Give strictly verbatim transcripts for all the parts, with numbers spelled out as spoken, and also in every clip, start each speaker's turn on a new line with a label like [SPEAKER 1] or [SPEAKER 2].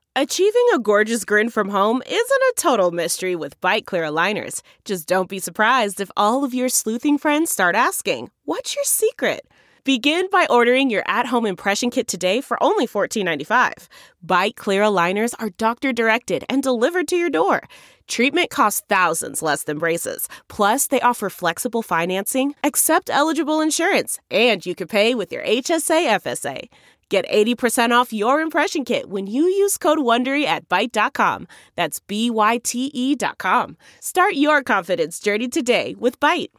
[SPEAKER 1] Achieving a gorgeous grin from home isn't a total mystery with Bite Clear aligners. Just don't be surprised if all of your sleuthing friends start asking, "What's your secret?" Begin by ordering your at-home impression kit today for only fourteen ninety-five. Bite Clear aligners are doctor-directed and delivered to your door. Treatment costs thousands less than braces. Plus, they offer flexible financing, accept eligible insurance, and you can pay with your H S A F S A. Get eighty percent off your impression kit when you use code WONDERY at Byte dot com. That's B Y T E dot com. Start your confidence journey today with Byte.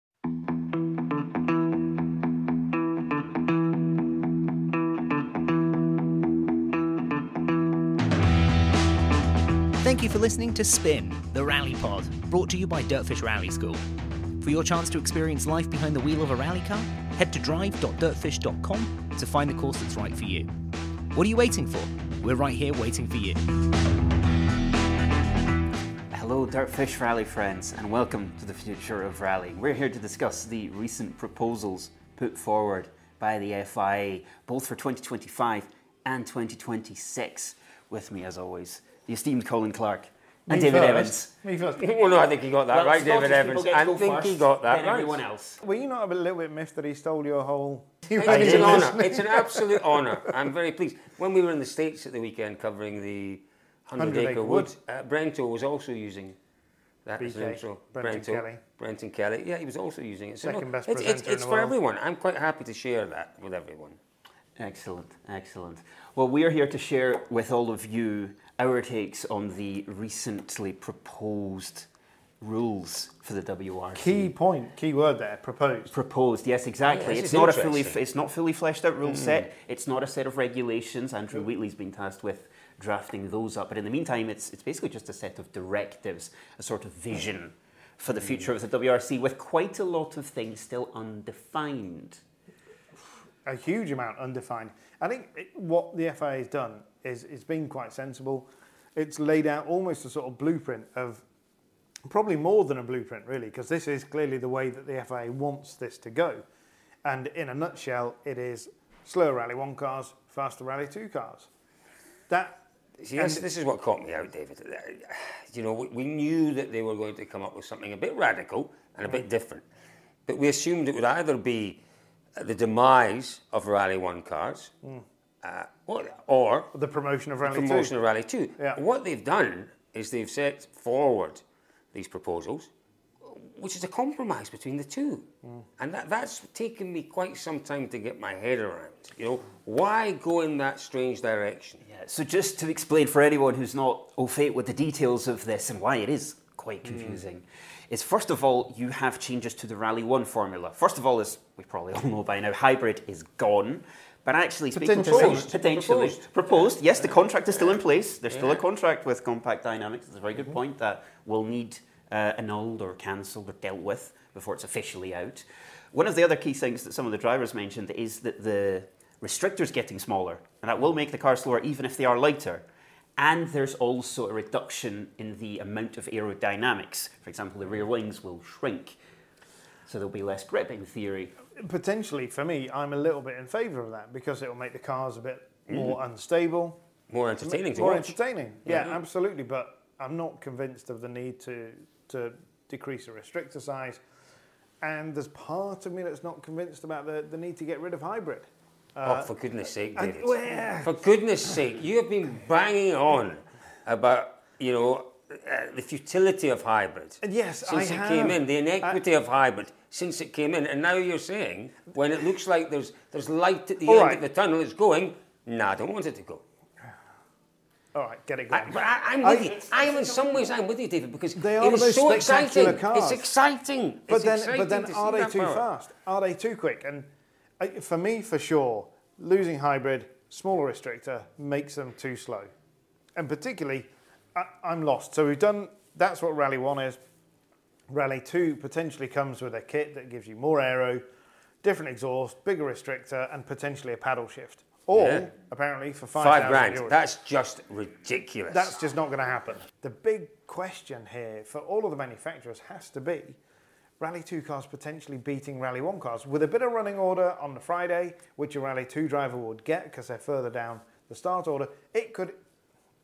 [SPEAKER 2] Thank you for listening to Spin, the Rally Pod, brought to you by Dirtfish Rally School. For your chance to experience life behind the wheel of a rally car, head to drive dot dirtfish dot com to find the course that's right for you. What are you waiting for? We're right here waiting for you.
[SPEAKER 3] Hello Dirtfish Rally friends, and welcome to the future of rallying. We're here to discuss the recent proposals put forward by the F I A, both for twenty twenty-five and twenty twenty-six. With me as always, the esteemed Colin Clark. And
[SPEAKER 4] Me
[SPEAKER 3] David
[SPEAKER 4] first.
[SPEAKER 3] Evans.
[SPEAKER 4] Me first.
[SPEAKER 5] Well, no, I think he got that
[SPEAKER 3] Well,
[SPEAKER 5] right,
[SPEAKER 3] Scottish
[SPEAKER 5] David
[SPEAKER 3] people
[SPEAKER 5] Evans.
[SPEAKER 3] get to
[SPEAKER 5] I
[SPEAKER 3] go
[SPEAKER 5] think
[SPEAKER 3] first,
[SPEAKER 5] he got that
[SPEAKER 3] then
[SPEAKER 5] right.
[SPEAKER 3] everyone else.
[SPEAKER 4] Were you not a little bit miffed that he stole your whole...
[SPEAKER 5] It's an honour. It's an absolute honour. I'm very pleased. When we were in the States at the weekend covering the hundred Acre Wood, uh, Brento was also using that
[SPEAKER 4] B
[SPEAKER 5] as
[SPEAKER 4] K,
[SPEAKER 5] an intro.
[SPEAKER 4] Brenton
[SPEAKER 5] Brento,
[SPEAKER 4] Kelly.
[SPEAKER 5] Brenton Kelly. Yeah, he was also using it. So
[SPEAKER 4] Second
[SPEAKER 5] no,
[SPEAKER 4] best
[SPEAKER 5] it's, it's,
[SPEAKER 4] presenter in
[SPEAKER 5] it's
[SPEAKER 4] the
[SPEAKER 5] for
[SPEAKER 4] world.
[SPEAKER 5] everyone. I'm quite happy to share that with everyone.
[SPEAKER 3] Excellent, excellent. Well, we are here to share with all of you our takes on the recently proposed rules for the W R C.
[SPEAKER 4] Key point, key word there, proposed.
[SPEAKER 3] Proposed, yes, exactly.
[SPEAKER 5] Yeah,
[SPEAKER 3] it's
[SPEAKER 5] this is
[SPEAKER 3] not a fully,
[SPEAKER 5] interesting.
[SPEAKER 3] it's not fully fleshed out rule set. It's not a set of regulations. Andrew Wheatley's been tasked with drafting those up. But in the meantime, it's it's basically just a set of directives, a sort of vision for the future of the W R C, with quite a lot of things still undefined.
[SPEAKER 4] A huge amount undefined. I think it, what the F I A has done is it's been quite sensible. It's laid out almost a sort of blueprint of, probably more than a blueprint really, because this is clearly the way that the F I A wants this to go. And in a nutshell, it is slower Rally one cars, faster Rally two cars. That
[SPEAKER 5] See, this, this is what caught me out, David. You know, we, we knew that they were going to come up with something a bit radical and a bit different. But we assumed it would either be the demise of Rally one cars mm. uh, or, or
[SPEAKER 4] the promotion of Rally
[SPEAKER 5] promotion
[SPEAKER 4] two.
[SPEAKER 5] of Rally two.
[SPEAKER 4] Yeah.
[SPEAKER 5] What they've done is they've set forward these proposals, which is a compromise between the two. Mm. And that, that's taken me quite some time to get my head around. You know, why go in that strange direction?
[SPEAKER 3] Yeah, so just to explain for anyone who's not au fait with the details of this and why it is quite confusing, mm. is first of all, you have changes to the Rally one formula. First of all, as we probably all know by now, hybrid is gone. But actually, speaking
[SPEAKER 4] Proposed.
[SPEAKER 3] to potentially
[SPEAKER 5] Proposed.
[SPEAKER 3] proposed, yes, the contract is still in place. There's still a
[SPEAKER 5] Yeah.
[SPEAKER 3] contract with Compact Dynamics. It's a very good point that will need uh, annulled or cancelled or dealt with before it's officially out. One of the other key things that some of the drivers mentioned is that the restrictor's getting smaller, and that will make the car slower even if they are lighter. And there's also a reduction in the amount of aerodynamics. For example, the rear wings will shrink, so there'll be less grip in theory.
[SPEAKER 4] Potentially, for me, I'm a little bit in favour of that because it will make the cars a bit more unstable.
[SPEAKER 5] More entertaining to
[SPEAKER 4] More
[SPEAKER 5] watch.
[SPEAKER 4] entertaining, yeah,
[SPEAKER 5] Mhm.
[SPEAKER 4] absolutely. But I'm not convinced of the need to to decrease the restrictor size. And there's part of me that's not convinced about the, the need to get rid of hybrid.
[SPEAKER 5] Oh, for goodness sake,
[SPEAKER 4] and-
[SPEAKER 5] David.
[SPEAKER 4] well, yeah.
[SPEAKER 5] For goodness sake, you have been banging on about, you know, uh, the futility of hybrid.
[SPEAKER 4] And yes,
[SPEAKER 5] since
[SPEAKER 4] I
[SPEAKER 5] it
[SPEAKER 4] have.
[SPEAKER 5] came in, the inequity of hybrid since it came in, and now you're saying when it looks like there's there's light at the
[SPEAKER 4] All
[SPEAKER 5] end
[SPEAKER 4] right.
[SPEAKER 5] of the tunnel, it's going. Nah, I don't want it to go.
[SPEAKER 4] All right, get it
[SPEAKER 5] I,
[SPEAKER 4] going.
[SPEAKER 5] but I, I'm with
[SPEAKER 4] I-
[SPEAKER 5] you. I am in some ways I'm with you, David, because
[SPEAKER 4] They are
[SPEAKER 5] it
[SPEAKER 4] the
[SPEAKER 5] is
[SPEAKER 4] most
[SPEAKER 5] so
[SPEAKER 4] spectacular
[SPEAKER 5] exciting.
[SPEAKER 4] cars.
[SPEAKER 5] It's exciting.
[SPEAKER 4] But
[SPEAKER 5] it's
[SPEAKER 4] then,
[SPEAKER 5] exciting
[SPEAKER 4] but then,
[SPEAKER 5] to
[SPEAKER 4] are
[SPEAKER 5] see
[SPEAKER 4] they
[SPEAKER 5] that
[SPEAKER 4] too
[SPEAKER 5] power.
[SPEAKER 4] fast? Are they too quick? And uh, for me, for sure, losing hybrid, smaller restrictor makes them too slow. And particularly, I, I'm lost. So we've done. That's what Rally One is. Rally Two potentially comes with a kit that gives you more aero, different exhaust, bigger restrictor, and potentially a paddle shift. All
[SPEAKER 5] Yeah.
[SPEAKER 4] apparently for five,
[SPEAKER 5] Five
[SPEAKER 4] thousand
[SPEAKER 5] grand.
[SPEAKER 4] euros.
[SPEAKER 5] That's just ridiculous.
[SPEAKER 4] That's just not going to happen. The big question here for all of the manufacturers has to be Rally two cars potentially beating Rally one cars with a bit of running order on the Friday, which a Rally two driver would get because they're further down the start order. It could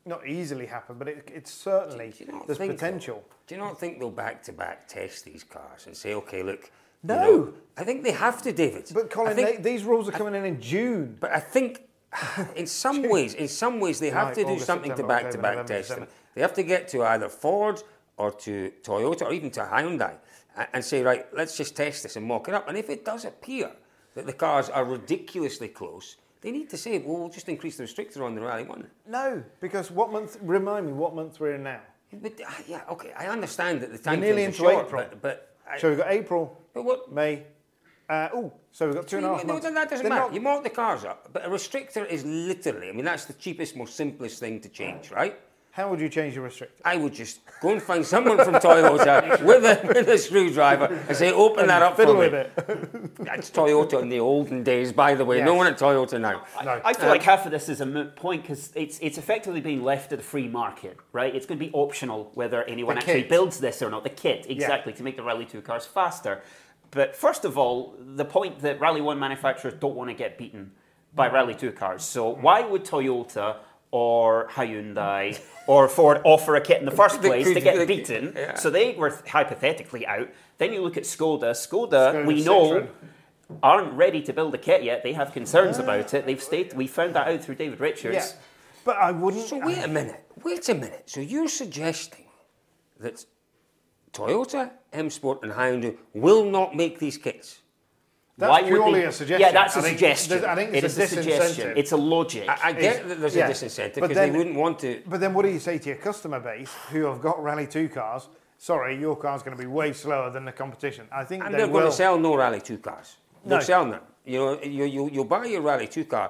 [SPEAKER 4] not easily happen, but it, it's certainly,
[SPEAKER 5] Do you not
[SPEAKER 4] there's
[SPEAKER 5] think,
[SPEAKER 4] potential.
[SPEAKER 5] though, do you not think they'll back-to-back test these cars and say, OK, look...
[SPEAKER 4] No.
[SPEAKER 5] You know, I think they have to, David.
[SPEAKER 4] But Colin,
[SPEAKER 5] I think,
[SPEAKER 4] they, these rules are coming in in June.
[SPEAKER 5] But I think, in some ways, in some ways, they have
[SPEAKER 4] Right,
[SPEAKER 5] to do
[SPEAKER 4] August,
[SPEAKER 5] something
[SPEAKER 4] September,
[SPEAKER 5] to back-to-back
[SPEAKER 4] October, November,
[SPEAKER 5] test them.
[SPEAKER 4] December.
[SPEAKER 5] They have to get to either Ford or to Toyota or even to Hyundai and, and say, right, let's just test this and mock it up. And if it does appear that the cars are ridiculously close, they need to say, well, we'll just increase the restrictor on the Rally One.
[SPEAKER 4] No, because what month, remind me, what month we're in now?
[SPEAKER 5] But, uh, yeah, OK, I understand that the time
[SPEAKER 4] We're nearly
[SPEAKER 5] frames
[SPEAKER 4] into
[SPEAKER 5] are short,
[SPEAKER 4] April.
[SPEAKER 5] but... but I,
[SPEAKER 4] So we've got April,
[SPEAKER 5] but what,
[SPEAKER 4] May. Uh, oh, so we've got two and a half
[SPEAKER 5] no,
[SPEAKER 4] months.
[SPEAKER 5] that doesn't
[SPEAKER 4] They're
[SPEAKER 5] matter.
[SPEAKER 4] not-
[SPEAKER 5] You mark the cars up, but a restrictor is literally, I mean, that's the cheapest, most simplest thing to change, right?
[SPEAKER 4] How would you change your restrictor?
[SPEAKER 5] I would just go and find someone from Toyota with a, with a screwdriver and say, open that up
[SPEAKER 4] Fiddle
[SPEAKER 5] for me.
[SPEAKER 4] with it.
[SPEAKER 5] That's Toyota in the olden days, by the way. No
[SPEAKER 4] Yes.
[SPEAKER 5] one at Toyota now.
[SPEAKER 4] No.
[SPEAKER 3] I feel like half of this is a moot point because it's it's effectively being left to the free market, right? It's going to be optional whether anyone
[SPEAKER 4] The
[SPEAKER 3] actually
[SPEAKER 4] kit.
[SPEAKER 3] builds this or not. The kit, exactly, to make the Rally two cars faster. But first of all, the point that Rally one manufacturers don't want to get beaten by Rally two cars. So why would Toyota or Hyundai or Ford offer a kit in the first
[SPEAKER 5] They
[SPEAKER 3] place
[SPEAKER 5] could-
[SPEAKER 3] to get
[SPEAKER 5] they-
[SPEAKER 3] beaten?
[SPEAKER 5] yeah.
[SPEAKER 3] So they were hypothetically out. Then you look at Skoda. Skoda,
[SPEAKER 4] Skoda,
[SPEAKER 3] we know,
[SPEAKER 4] Citroen.
[SPEAKER 3] aren't ready to build a kit yet. They have concerns about it. They've stated, we found that out through David Richards.
[SPEAKER 4] Yeah. But I wouldn't...
[SPEAKER 5] So wait a minute. Wait a minute. So you're suggesting that Toyota, M Sport and Hyundai will not make these kits?
[SPEAKER 4] That's
[SPEAKER 3] Why would
[SPEAKER 4] purely
[SPEAKER 3] they-
[SPEAKER 4] a suggestion.
[SPEAKER 3] Yeah, that's a
[SPEAKER 4] I think
[SPEAKER 3] suggestion.
[SPEAKER 4] there's- I think
[SPEAKER 3] it
[SPEAKER 4] it's
[SPEAKER 3] is
[SPEAKER 4] a
[SPEAKER 3] a suggestion.
[SPEAKER 4] disincentive.
[SPEAKER 3] It's a logic.
[SPEAKER 5] I, I get
[SPEAKER 4] Is-
[SPEAKER 5] that there's
[SPEAKER 4] yeah.
[SPEAKER 5] a disincentive
[SPEAKER 4] But
[SPEAKER 5] because they
[SPEAKER 4] then-
[SPEAKER 5] wouldn't want to...
[SPEAKER 4] But then what do you say to your customer base who have got Rally two cars? Sorry, your car's going to be way slower than the competition. I think
[SPEAKER 5] And
[SPEAKER 4] they
[SPEAKER 5] they're
[SPEAKER 4] will.
[SPEAKER 5] going to sell no Rally two cars. They're
[SPEAKER 4] No.
[SPEAKER 5] selling them. You know, you, you, you'll buy your Rally two car.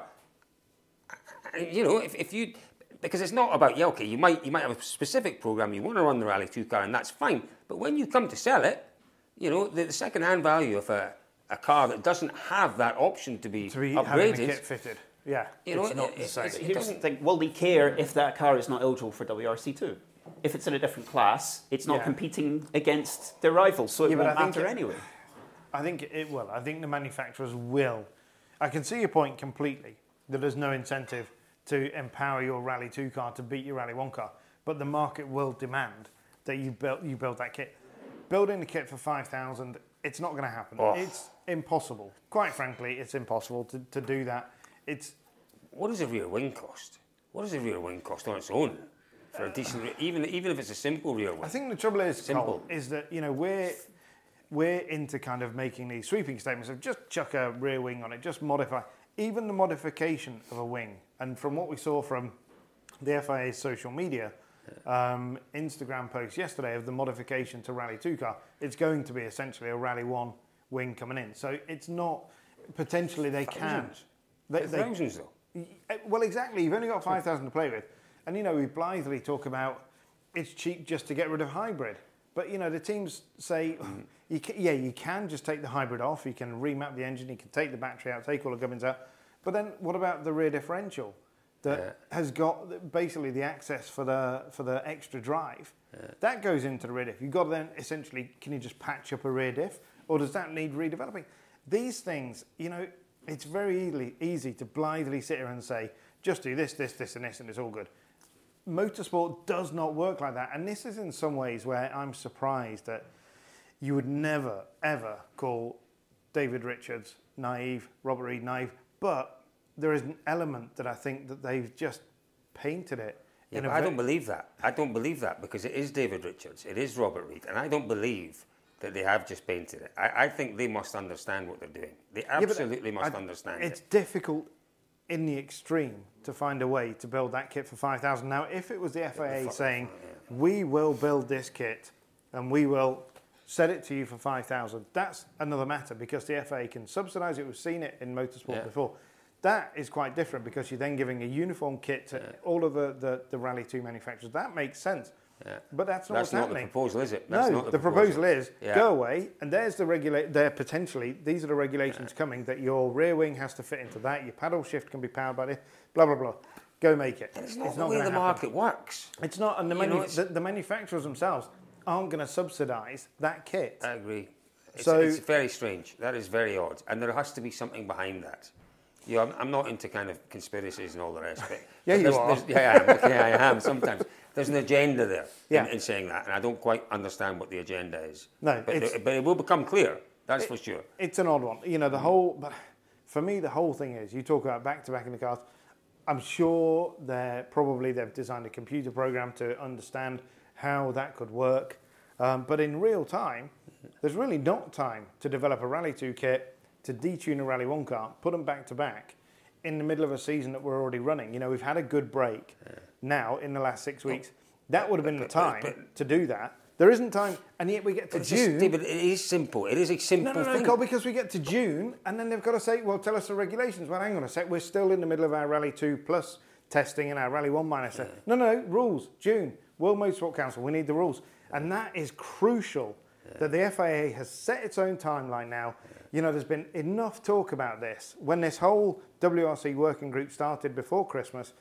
[SPEAKER 5] You know, if, if you... Because it's not about, yeah, okay, you might, you might have a specific program, you want to run the Rally two car, and that's fine. But when you come to sell it, you know, the, the second-hand value of a, a car that doesn't have that option to be,
[SPEAKER 4] to be having the
[SPEAKER 5] upgraded...
[SPEAKER 4] kit fitted. Yeah,
[SPEAKER 5] You know,
[SPEAKER 4] it's not
[SPEAKER 5] it-
[SPEAKER 4] the
[SPEAKER 5] it-
[SPEAKER 4] same.
[SPEAKER 5] it's-
[SPEAKER 3] Here's the
[SPEAKER 5] doesn't-
[SPEAKER 3] thing, will they care if that car is not eligible for W R C two? If it's in a different class, it's not
[SPEAKER 4] Yeah.
[SPEAKER 3] competing against their rivals, so it
[SPEAKER 4] Yeah, but
[SPEAKER 3] won't
[SPEAKER 4] I think
[SPEAKER 3] matter
[SPEAKER 4] it-
[SPEAKER 3] anyway.
[SPEAKER 4] I think it will. I think the manufacturers will. I can see your point completely, that there's no incentive to empower your Rally two car to beat your Rally one car. But the market will demand that you build, you build that kit. Building the kit for five thousand, it's not going to happen.
[SPEAKER 5] Oh.
[SPEAKER 4] It's impossible. Quite frankly, it's impossible to, to do that. It's
[SPEAKER 5] What does a rear wing cost? What does a rear wing cost on its own? For a decent... re- Even, even if it's a simple rear wing.
[SPEAKER 4] I think the trouble is,
[SPEAKER 5] Simple.
[SPEAKER 4] Cole, is that you know we're we're into kind of making these sweeping statements of just chuck a rear wing on it, just modify. Even the modification of a wing, and from what we saw from the F I A's social media, um, Instagram post yesterday of the modification to Rally two car, it's going to be essentially a Rally one wing coming in. So it's not potentially they can.
[SPEAKER 5] Thousands.
[SPEAKER 4] They,
[SPEAKER 5] They're
[SPEAKER 4] they,
[SPEAKER 5] thousands, though.
[SPEAKER 4] Uh, Well, exactly. You've only got five thousand to play with. And, you know, we blithely talk about it's cheap just to get rid of hybrid. But, you know, the teams say, you ca yeah, you can just take the hybrid off. You can remap the engine. You can take the battery out, take all the gubbins out. But then what about the rear differential that
[SPEAKER 5] Yeah.
[SPEAKER 4] has got basically the access for the, for the extra drive? That goes into the rear diff. You've got to then essentially, can you just patch up a rear diff? Or does that need redeveloping? These things, you know, it's very easily, easy to blithely sit here and say, just do this, this, this, and this, and it's all good. Motorsport does not work like that. And this is in some ways where I'm surprised that you would never, ever call David Richards naive, Robert Reed naive. But there is an element that I think that they've just painted it.
[SPEAKER 5] Yeah,
[SPEAKER 4] in a
[SPEAKER 5] but I
[SPEAKER 4] ve-
[SPEAKER 5] don't believe that. I don't believe that because it is David Richards, it is Robert Reed, and I don't believe that they have just painted it. I, I think they must understand what they're doing. They
[SPEAKER 4] Yeah, but
[SPEAKER 5] absolutely must
[SPEAKER 4] I-
[SPEAKER 5] understand
[SPEAKER 4] It's
[SPEAKER 5] it.
[SPEAKER 4] difficult in the extreme to find a way to build that kit for five thousand. Now, if it was the F I A saying, we will build this kit and we will set it to you for five thousand, that's another matter because the F I A can subsidise it. We've seen it in motorsport
[SPEAKER 5] Yeah.
[SPEAKER 4] before. That is quite different because you're then giving a uniform kit to
[SPEAKER 5] Yeah.
[SPEAKER 4] all of the, the, the Rally two manufacturers. That makes sense.
[SPEAKER 5] Yeah.
[SPEAKER 4] But that's not
[SPEAKER 5] That's
[SPEAKER 4] what's
[SPEAKER 5] not
[SPEAKER 4] happening.
[SPEAKER 5] the proposal, is it? That's
[SPEAKER 4] no,
[SPEAKER 5] not
[SPEAKER 4] the, proposal. is
[SPEAKER 5] Yeah.
[SPEAKER 4] go away, and there's the regulate. There potentially these are the regulations coming that your rear wing has to fit into that. Your paddle shift can be powered by this. Blah blah blah. Go make it.
[SPEAKER 5] It's not the way
[SPEAKER 4] gonna
[SPEAKER 5] the
[SPEAKER 4] happen.
[SPEAKER 5] market works.
[SPEAKER 4] It's not, and the,
[SPEAKER 5] You know,
[SPEAKER 4] manu-
[SPEAKER 5] it's-
[SPEAKER 4] the, the manufacturers themselves aren't going to subsidise that kit.
[SPEAKER 5] I agree. It's,
[SPEAKER 4] So-
[SPEAKER 5] it's very strange. That is very odd. And there has to be something behind that. Yeah, I'm, I'm not into kind of conspiracies and all the rest. But
[SPEAKER 4] Yeah, you
[SPEAKER 5] there's-
[SPEAKER 4] are.
[SPEAKER 5] there's- Yeah, I am. Yeah, I am sometimes. There's an agenda there
[SPEAKER 4] Yeah.
[SPEAKER 5] in, in saying that, and I don't quite understand what the agenda is.
[SPEAKER 4] No,
[SPEAKER 5] but,
[SPEAKER 4] it's-
[SPEAKER 5] the- but it will become clear. That's for sure.
[SPEAKER 4] It's an odd one. You know, the whole, but for me, the whole thing is, you talk about back-to-back in the cars. I'm sure they're probably they've designed a computer program to understand how that could work. Um, but in real time, there's really not time to develop a Rally two kit, to detune a Rally one car, put them back-to-back in the middle of a season that we're already running. You know, we've had a good break now in the last six weeks. That would have been the time to do that. There isn't time, and yet we get to
[SPEAKER 5] It's just,
[SPEAKER 4] June.
[SPEAKER 5] David, it is simple. It is a simple
[SPEAKER 4] No, no, no,
[SPEAKER 5] thing.
[SPEAKER 4] Cole, because we get to June and then they've got to say, well, tell us the regulations. Well, hang on a sec, we're still in the middle of our Rally two Plus testing and our Rally one minus. Yeah. No, no, no, rules, June, World Motorsport Council, we need the rules. And that is crucial yeah. that the F I A has set its own timeline now. Yeah. You know, there's been enough talk about this. When this whole W R C working group started before Christmas,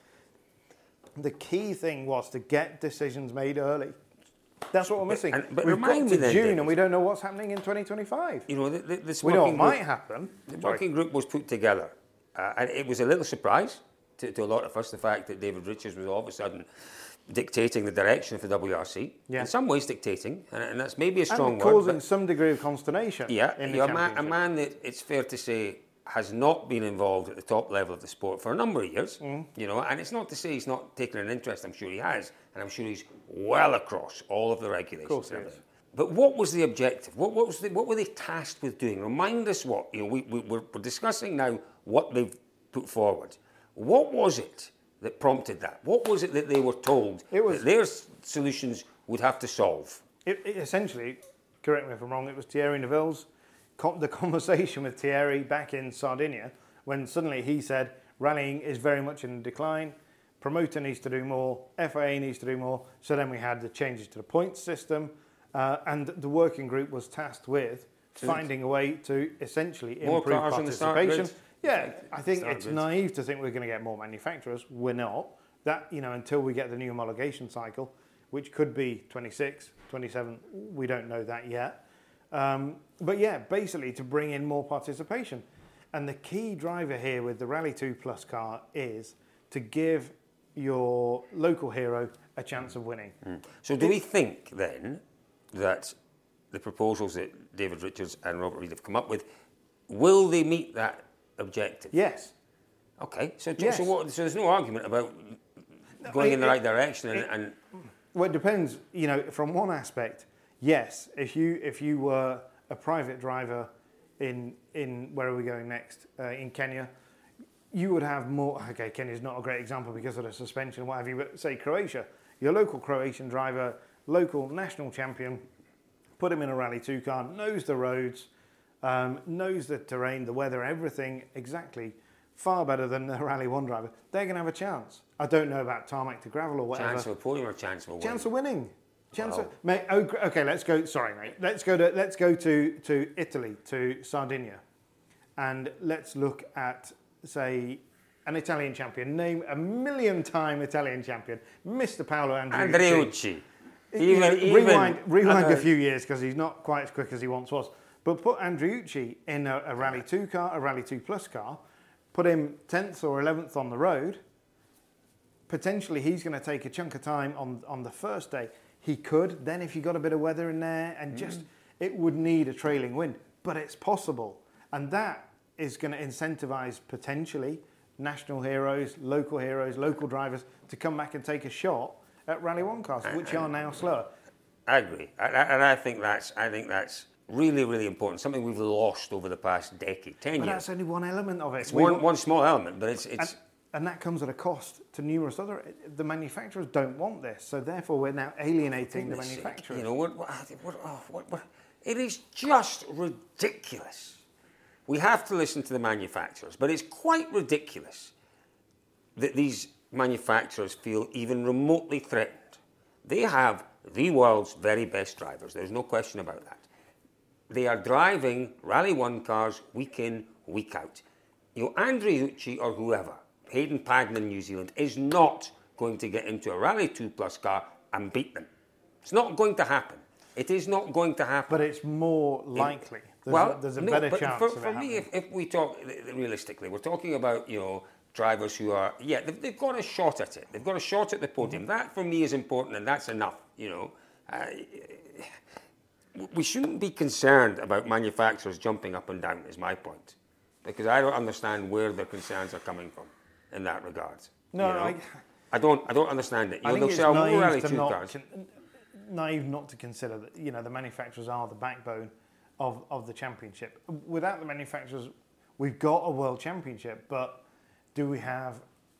[SPEAKER 4] the key thing was to get decisions made early. That's what we're missing.
[SPEAKER 5] And, but
[SPEAKER 4] We've
[SPEAKER 5] remind
[SPEAKER 4] got
[SPEAKER 5] me
[SPEAKER 4] to
[SPEAKER 5] then,
[SPEAKER 4] June
[SPEAKER 5] David,
[SPEAKER 4] and we don't know what's happening in twenty twenty-five.
[SPEAKER 5] You know, th- th- this
[SPEAKER 4] We know
[SPEAKER 5] working
[SPEAKER 4] what might
[SPEAKER 5] group,
[SPEAKER 4] happen.
[SPEAKER 5] the
[SPEAKER 4] Sorry.
[SPEAKER 5] working group was put together, uh, and it was a little surprise to, to a lot of us, the fact that David Richards was all of a sudden dictating the direction of the W R C.
[SPEAKER 4] Yeah.
[SPEAKER 5] In some ways dictating, and, and that's maybe a strong
[SPEAKER 4] and
[SPEAKER 5] word.
[SPEAKER 4] causing
[SPEAKER 5] but-
[SPEAKER 4] some degree of consternation.
[SPEAKER 5] Yeah,
[SPEAKER 4] in the
[SPEAKER 5] you're a, man, a
[SPEAKER 4] championship.
[SPEAKER 5] man that it's fair to say has not been involved at the top level of the sport for a number of years,
[SPEAKER 4] Mm.
[SPEAKER 5] you know, and it's not to say he's not taken an interest. I'm sure he has, and I'm sure he's well across all of the regulations.
[SPEAKER 4] Of course he
[SPEAKER 5] and
[SPEAKER 4] is.
[SPEAKER 5] everything. But what was the objective? What, what was the, what were they tasked with doing? Remind us what you know. We, we, we're, we're discussing now what they've put forward. What was it that prompted that? What was it that they were told
[SPEAKER 4] It was-
[SPEAKER 5] that their s- solutions would have to solve?
[SPEAKER 4] It, it essentially, correct me if I'm wrong, it was Thierry Neville's, co- the conversation with Thierry back in Sardinia, when suddenly he said, rallying is very much in decline, promoter needs to do more, F I A needs to do more. So then we had the changes to the points system, uh, and the working group was tasked with finding a way to essentially
[SPEAKER 5] More
[SPEAKER 4] improve
[SPEAKER 5] cars on the start
[SPEAKER 4] participation.
[SPEAKER 5] grid.
[SPEAKER 4] Yeah, I think
[SPEAKER 5] Start
[SPEAKER 4] it's
[SPEAKER 5] grids.
[SPEAKER 4] naive to think we're going to get more manufacturers. We're not. That, you know, until we get the new homologation cycle, which could be twenty-six, twenty-seven, we don't know that yet. Um, but yeah, basically to bring in more participation. And the key driver here with the Rally two Plus car is to give your local hero a chance of winning.
[SPEAKER 5] So do we think then that the proposals that David Richards and Robert Reid have come up with, will they meet that objective?
[SPEAKER 4] Yes.
[SPEAKER 5] Okay, so,
[SPEAKER 4] Yes.
[SPEAKER 5] so, what, so there's no argument about going
[SPEAKER 4] it-
[SPEAKER 5] in the
[SPEAKER 4] it-
[SPEAKER 5] right direction and,
[SPEAKER 4] it-
[SPEAKER 5] and
[SPEAKER 4] Well, it depends. You know, from one aspect, yes. If you if you were a private driver in in where are we going next uh, in Kenya, you would have more. Okay, Kenya's not a great example because of the suspension, what have you. But say Croatia, your local Croatian driver, local national champion, put him in a Rally two car, knows the roads, um, knows the terrain, the weather, everything exactly. Far better than the Rally one driver. They're going to have a chance. I don't know about tarmac to gravel or whatever.
[SPEAKER 5] chance of a podium or chance of a win.
[SPEAKER 4] Chance of winning. Chance
[SPEAKER 5] Wow.
[SPEAKER 4] of, mate, oh, gr- okay, let's go. Sorry, mate. Let's go to let's go to, to Italy, to Sardinia, and let's look at, say, an Italian champion. Name a million-time Italian champion, Mister Paolo Andreucci.
[SPEAKER 5] Andreucci.
[SPEAKER 4] You know,
[SPEAKER 5] Even, even,
[SPEAKER 4] rewind rewind
[SPEAKER 5] uh,
[SPEAKER 4] a few years because he's not quite as quick as he once was. But put Andreucci in a, a Rally two car, a Rally two Plus car, put him tenth or eleventh on the road. Potentially, he's going to take a chunk of time on, on the first day. He could. Then, if you got a bit of weather in there, and just it would need a trailing wind, but it's possible, and that is going to incentivize potentially national heroes, local heroes, local drivers to come back and take a shot at Rally One cars, which are now slower.
[SPEAKER 5] I agree, I, I, and I think that's I think that's really really important. Something we've lost over the past decade, ten
[SPEAKER 4] But
[SPEAKER 5] years.
[SPEAKER 4] that's only one element of it.
[SPEAKER 5] It's
[SPEAKER 4] We
[SPEAKER 5] one
[SPEAKER 4] don't-
[SPEAKER 5] one small element, but it's it's.
[SPEAKER 4] And, and that comes at a cost to numerous other. The manufacturers don't want this, so therefore we're now alienating the
[SPEAKER 5] goodness sake,
[SPEAKER 4] manufacturers.
[SPEAKER 5] You know what? What, what, oh, what, what? It is just ridiculous. We have to listen to the manufacturers, but it's quite ridiculous that these manufacturers feel even remotely threatened. They have the world's very best drivers. There's no question about that. They are driving Rally One cars week in, week out. You know, Andreucci or whoever, Hayden Paddon in New Zealand, is not going to get into a Rally two Plus car and beat them. It's not going to happen. It is not going to happen.
[SPEAKER 4] But it's more likely. there's
[SPEAKER 5] well,
[SPEAKER 4] a, there's a
[SPEAKER 5] no,
[SPEAKER 4] better
[SPEAKER 5] but
[SPEAKER 4] chance
[SPEAKER 5] for,
[SPEAKER 4] of it
[SPEAKER 5] for me,
[SPEAKER 4] happening.
[SPEAKER 5] if, if we talk realistically, we're talking about, you know, drivers who are, yeah, they've, they've got a shot at it. They've got a shot at the podium.
[SPEAKER 4] Mm-hmm.
[SPEAKER 5] That, for me, is important, and that's enough, you know. Uh, we shouldn't be concerned about manufacturers jumping up and down, is my point. Because I don't understand where their concerns are coming from in that regard.
[SPEAKER 4] No,
[SPEAKER 5] you know?
[SPEAKER 4] I,
[SPEAKER 5] I don't I don't understand it. You
[SPEAKER 4] I
[SPEAKER 5] know,
[SPEAKER 4] think
[SPEAKER 5] they'll
[SPEAKER 4] it's
[SPEAKER 5] sell more
[SPEAKER 4] naive
[SPEAKER 5] Rally
[SPEAKER 4] to
[SPEAKER 5] two
[SPEAKER 4] not
[SPEAKER 5] cars.
[SPEAKER 4] con- naive not to consider that, you know, the manufacturers are the backbone of, of the championship. Without the manufacturers, we've got a world championship, but do we have?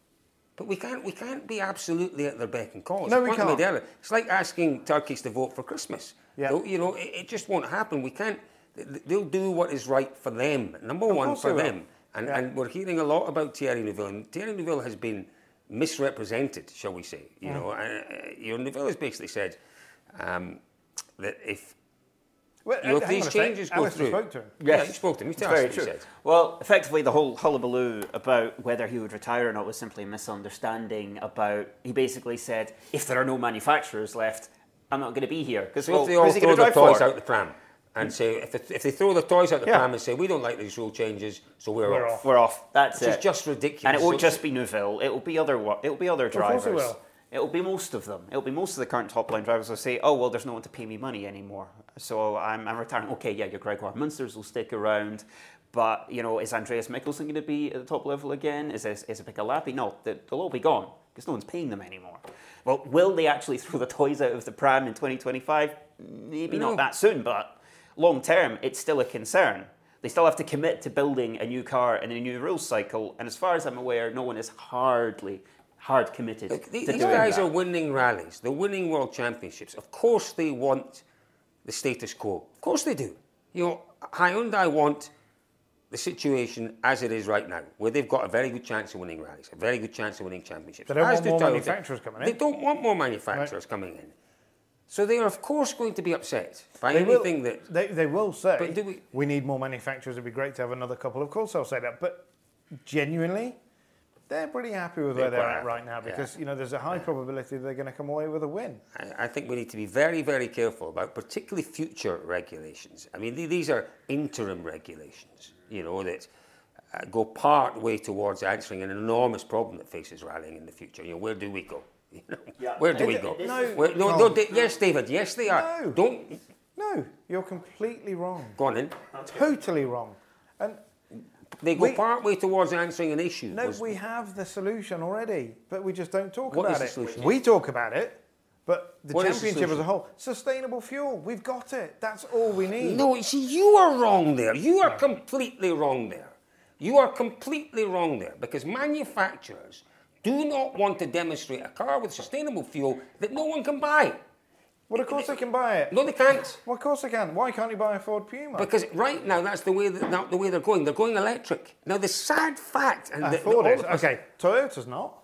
[SPEAKER 5] But we can't we can't be absolutely at their beck and call. It's
[SPEAKER 4] No,
[SPEAKER 5] the
[SPEAKER 4] we
[SPEAKER 5] point I made
[SPEAKER 4] can't.
[SPEAKER 5] earlier. It's like asking turkeys to vote for Christmas.
[SPEAKER 4] Yeah.
[SPEAKER 5] They'll- You know, it, it just won't happen. We can't. They'll do what is right for them. Number
[SPEAKER 4] Of
[SPEAKER 5] one,
[SPEAKER 4] course
[SPEAKER 5] for
[SPEAKER 4] they will.
[SPEAKER 5] them. And
[SPEAKER 4] Yeah.
[SPEAKER 5] and we're hearing a lot about Thierry Neuville. And Thierry Neuville has been misrepresented, shall we say? You
[SPEAKER 4] Mm.
[SPEAKER 5] know, uh, you know, Neuville has basically said um, that if
[SPEAKER 4] Well,
[SPEAKER 5] you know, if
[SPEAKER 4] hang
[SPEAKER 5] these
[SPEAKER 4] on a sec.
[SPEAKER 5] changes go
[SPEAKER 4] Alistair
[SPEAKER 5] through,
[SPEAKER 4] spoke to him.
[SPEAKER 5] yeah, you spoke to him. You
[SPEAKER 3] It's
[SPEAKER 5] tell us
[SPEAKER 3] very
[SPEAKER 5] what he
[SPEAKER 3] true.
[SPEAKER 5] said.
[SPEAKER 3] Well, effectively, the whole hullabaloo about whether he would retire or not was simply a misunderstanding about. He basically said, if there are no manufacturers left, I'm not going to be here. Because
[SPEAKER 5] So
[SPEAKER 3] well,
[SPEAKER 5] if they all
[SPEAKER 3] who's he
[SPEAKER 5] throw
[SPEAKER 3] going to
[SPEAKER 5] their
[SPEAKER 3] drive
[SPEAKER 5] toys
[SPEAKER 3] for?
[SPEAKER 5] out the pram and say, if they, if they throw the toys out the
[SPEAKER 3] Yeah.
[SPEAKER 5] pram and say, we don't like these rule changes, so we're,
[SPEAKER 4] We're
[SPEAKER 5] off.
[SPEAKER 4] off.
[SPEAKER 3] We're off. That's
[SPEAKER 5] Which
[SPEAKER 3] it.
[SPEAKER 5] is just ridiculous.
[SPEAKER 3] And it won't
[SPEAKER 5] So-
[SPEAKER 3] just be Neuville. It will be other. wa- It will be other
[SPEAKER 4] Of course
[SPEAKER 3] drivers.
[SPEAKER 4] it will.
[SPEAKER 3] It'll be most of them. It'll be most of the current top line drivers will say, "Oh well, there's no one to pay me money anymore, so I'm, I'm retiring." Okay, yeah, your Gregoire Munsters will stick around, but you know, is Andreas Mikkelsen going to be at the top level again? Is is, is Pekka Lappi? No, they- they'll all be gone because no one's paying them anymore. Well, will they actually throw the toys out of the pram in twenty twenty-five? Maybe
[SPEAKER 5] No.
[SPEAKER 3] not that soon, but long term, it's still a concern. They still have to commit to building a new car and a new rules cycle, and as far as I'm aware, no one is hardly hard committed
[SPEAKER 5] Look,
[SPEAKER 3] to
[SPEAKER 5] these
[SPEAKER 3] doing
[SPEAKER 5] guys
[SPEAKER 3] that.
[SPEAKER 5] are winning rallies. They're winning world championships. Of course they want the status quo. Of course they do. You know, Hyundai want the situation as it is right now, where they've got a very good chance of winning rallies, a very good chance of winning championships.
[SPEAKER 4] They don't
[SPEAKER 5] As
[SPEAKER 4] want
[SPEAKER 5] do
[SPEAKER 4] more
[SPEAKER 5] Toyota.
[SPEAKER 4] manufacturers coming in.
[SPEAKER 5] They don't want more manufacturers coming in. So they are, of course, going to be upset by
[SPEAKER 4] They will,
[SPEAKER 5] anything that...
[SPEAKER 4] they, they will say,
[SPEAKER 5] But do we-
[SPEAKER 4] we need more manufacturers, it'd be great to have another couple. Of course they'll say that, but genuinely, they're pretty happy with
[SPEAKER 5] They're
[SPEAKER 4] where they're
[SPEAKER 5] quite
[SPEAKER 4] at
[SPEAKER 5] happy,
[SPEAKER 4] right now
[SPEAKER 5] yeah.
[SPEAKER 4] because, you know, there's a high probability they're going to come away with a win.
[SPEAKER 5] I, I think we need to be very, very careful about particularly future regulations. I mean, th- these are interim regulations, you know, that uh, go part way towards answering an enormous problem that faces rallying in the future. You know, where do we go? You know,
[SPEAKER 3] Yeah.
[SPEAKER 5] where do
[SPEAKER 3] It-
[SPEAKER 5] we
[SPEAKER 3] it-
[SPEAKER 5] go?
[SPEAKER 3] it-
[SPEAKER 4] No,
[SPEAKER 5] Where, no, no,
[SPEAKER 4] Colin.
[SPEAKER 5] Da- yes, David, yes, they are.
[SPEAKER 4] No.
[SPEAKER 5] Don't
[SPEAKER 4] No, you're completely wrong.
[SPEAKER 5] go on in.
[SPEAKER 4] Totally wrong. And
[SPEAKER 5] They go
[SPEAKER 4] We-
[SPEAKER 5] part way towards answering an issue.
[SPEAKER 4] no,
[SPEAKER 5] Was-
[SPEAKER 4] we have the solution already, but we just don't talk
[SPEAKER 5] What
[SPEAKER 4] about
[SPEAKER 5] is the
[SPEAKER 4] it.
[SPEAKER 5] solution?
[SPEAKER 4] We talk about it, but the
[SPEAKER 5] What is the
[SPEAKER 4] championship as a
[SPEAKER 5] solution?
[SPEAKER 4] whole, sustainable fuel, we've got it. That's all we need.
[SPEAKER 5] No, you see, you are wrong there. You are completely wrong there. You are completely wrong there because manufacturers do not want to demonstrate a car with sustainable fuel that no one can buy.
[SPEAKER 4] Well, of course they can buy it.
[SPEAKER 5] No, they can't.
[SPEAKER 4] Well, of course they can. Why can't you buy a Ford Puma?
[SPEAKER 5] Because right now, that's the way that, now, the way they're going. They're going electric. Now, the sad fact... and
[SPEAKER 4] Uh,
[SPEAKER 5] the,
[SPEAKER 4] Ford
[SPEAKER 5] the,
[SPEAKER 4] is. Okay, Toyota's not.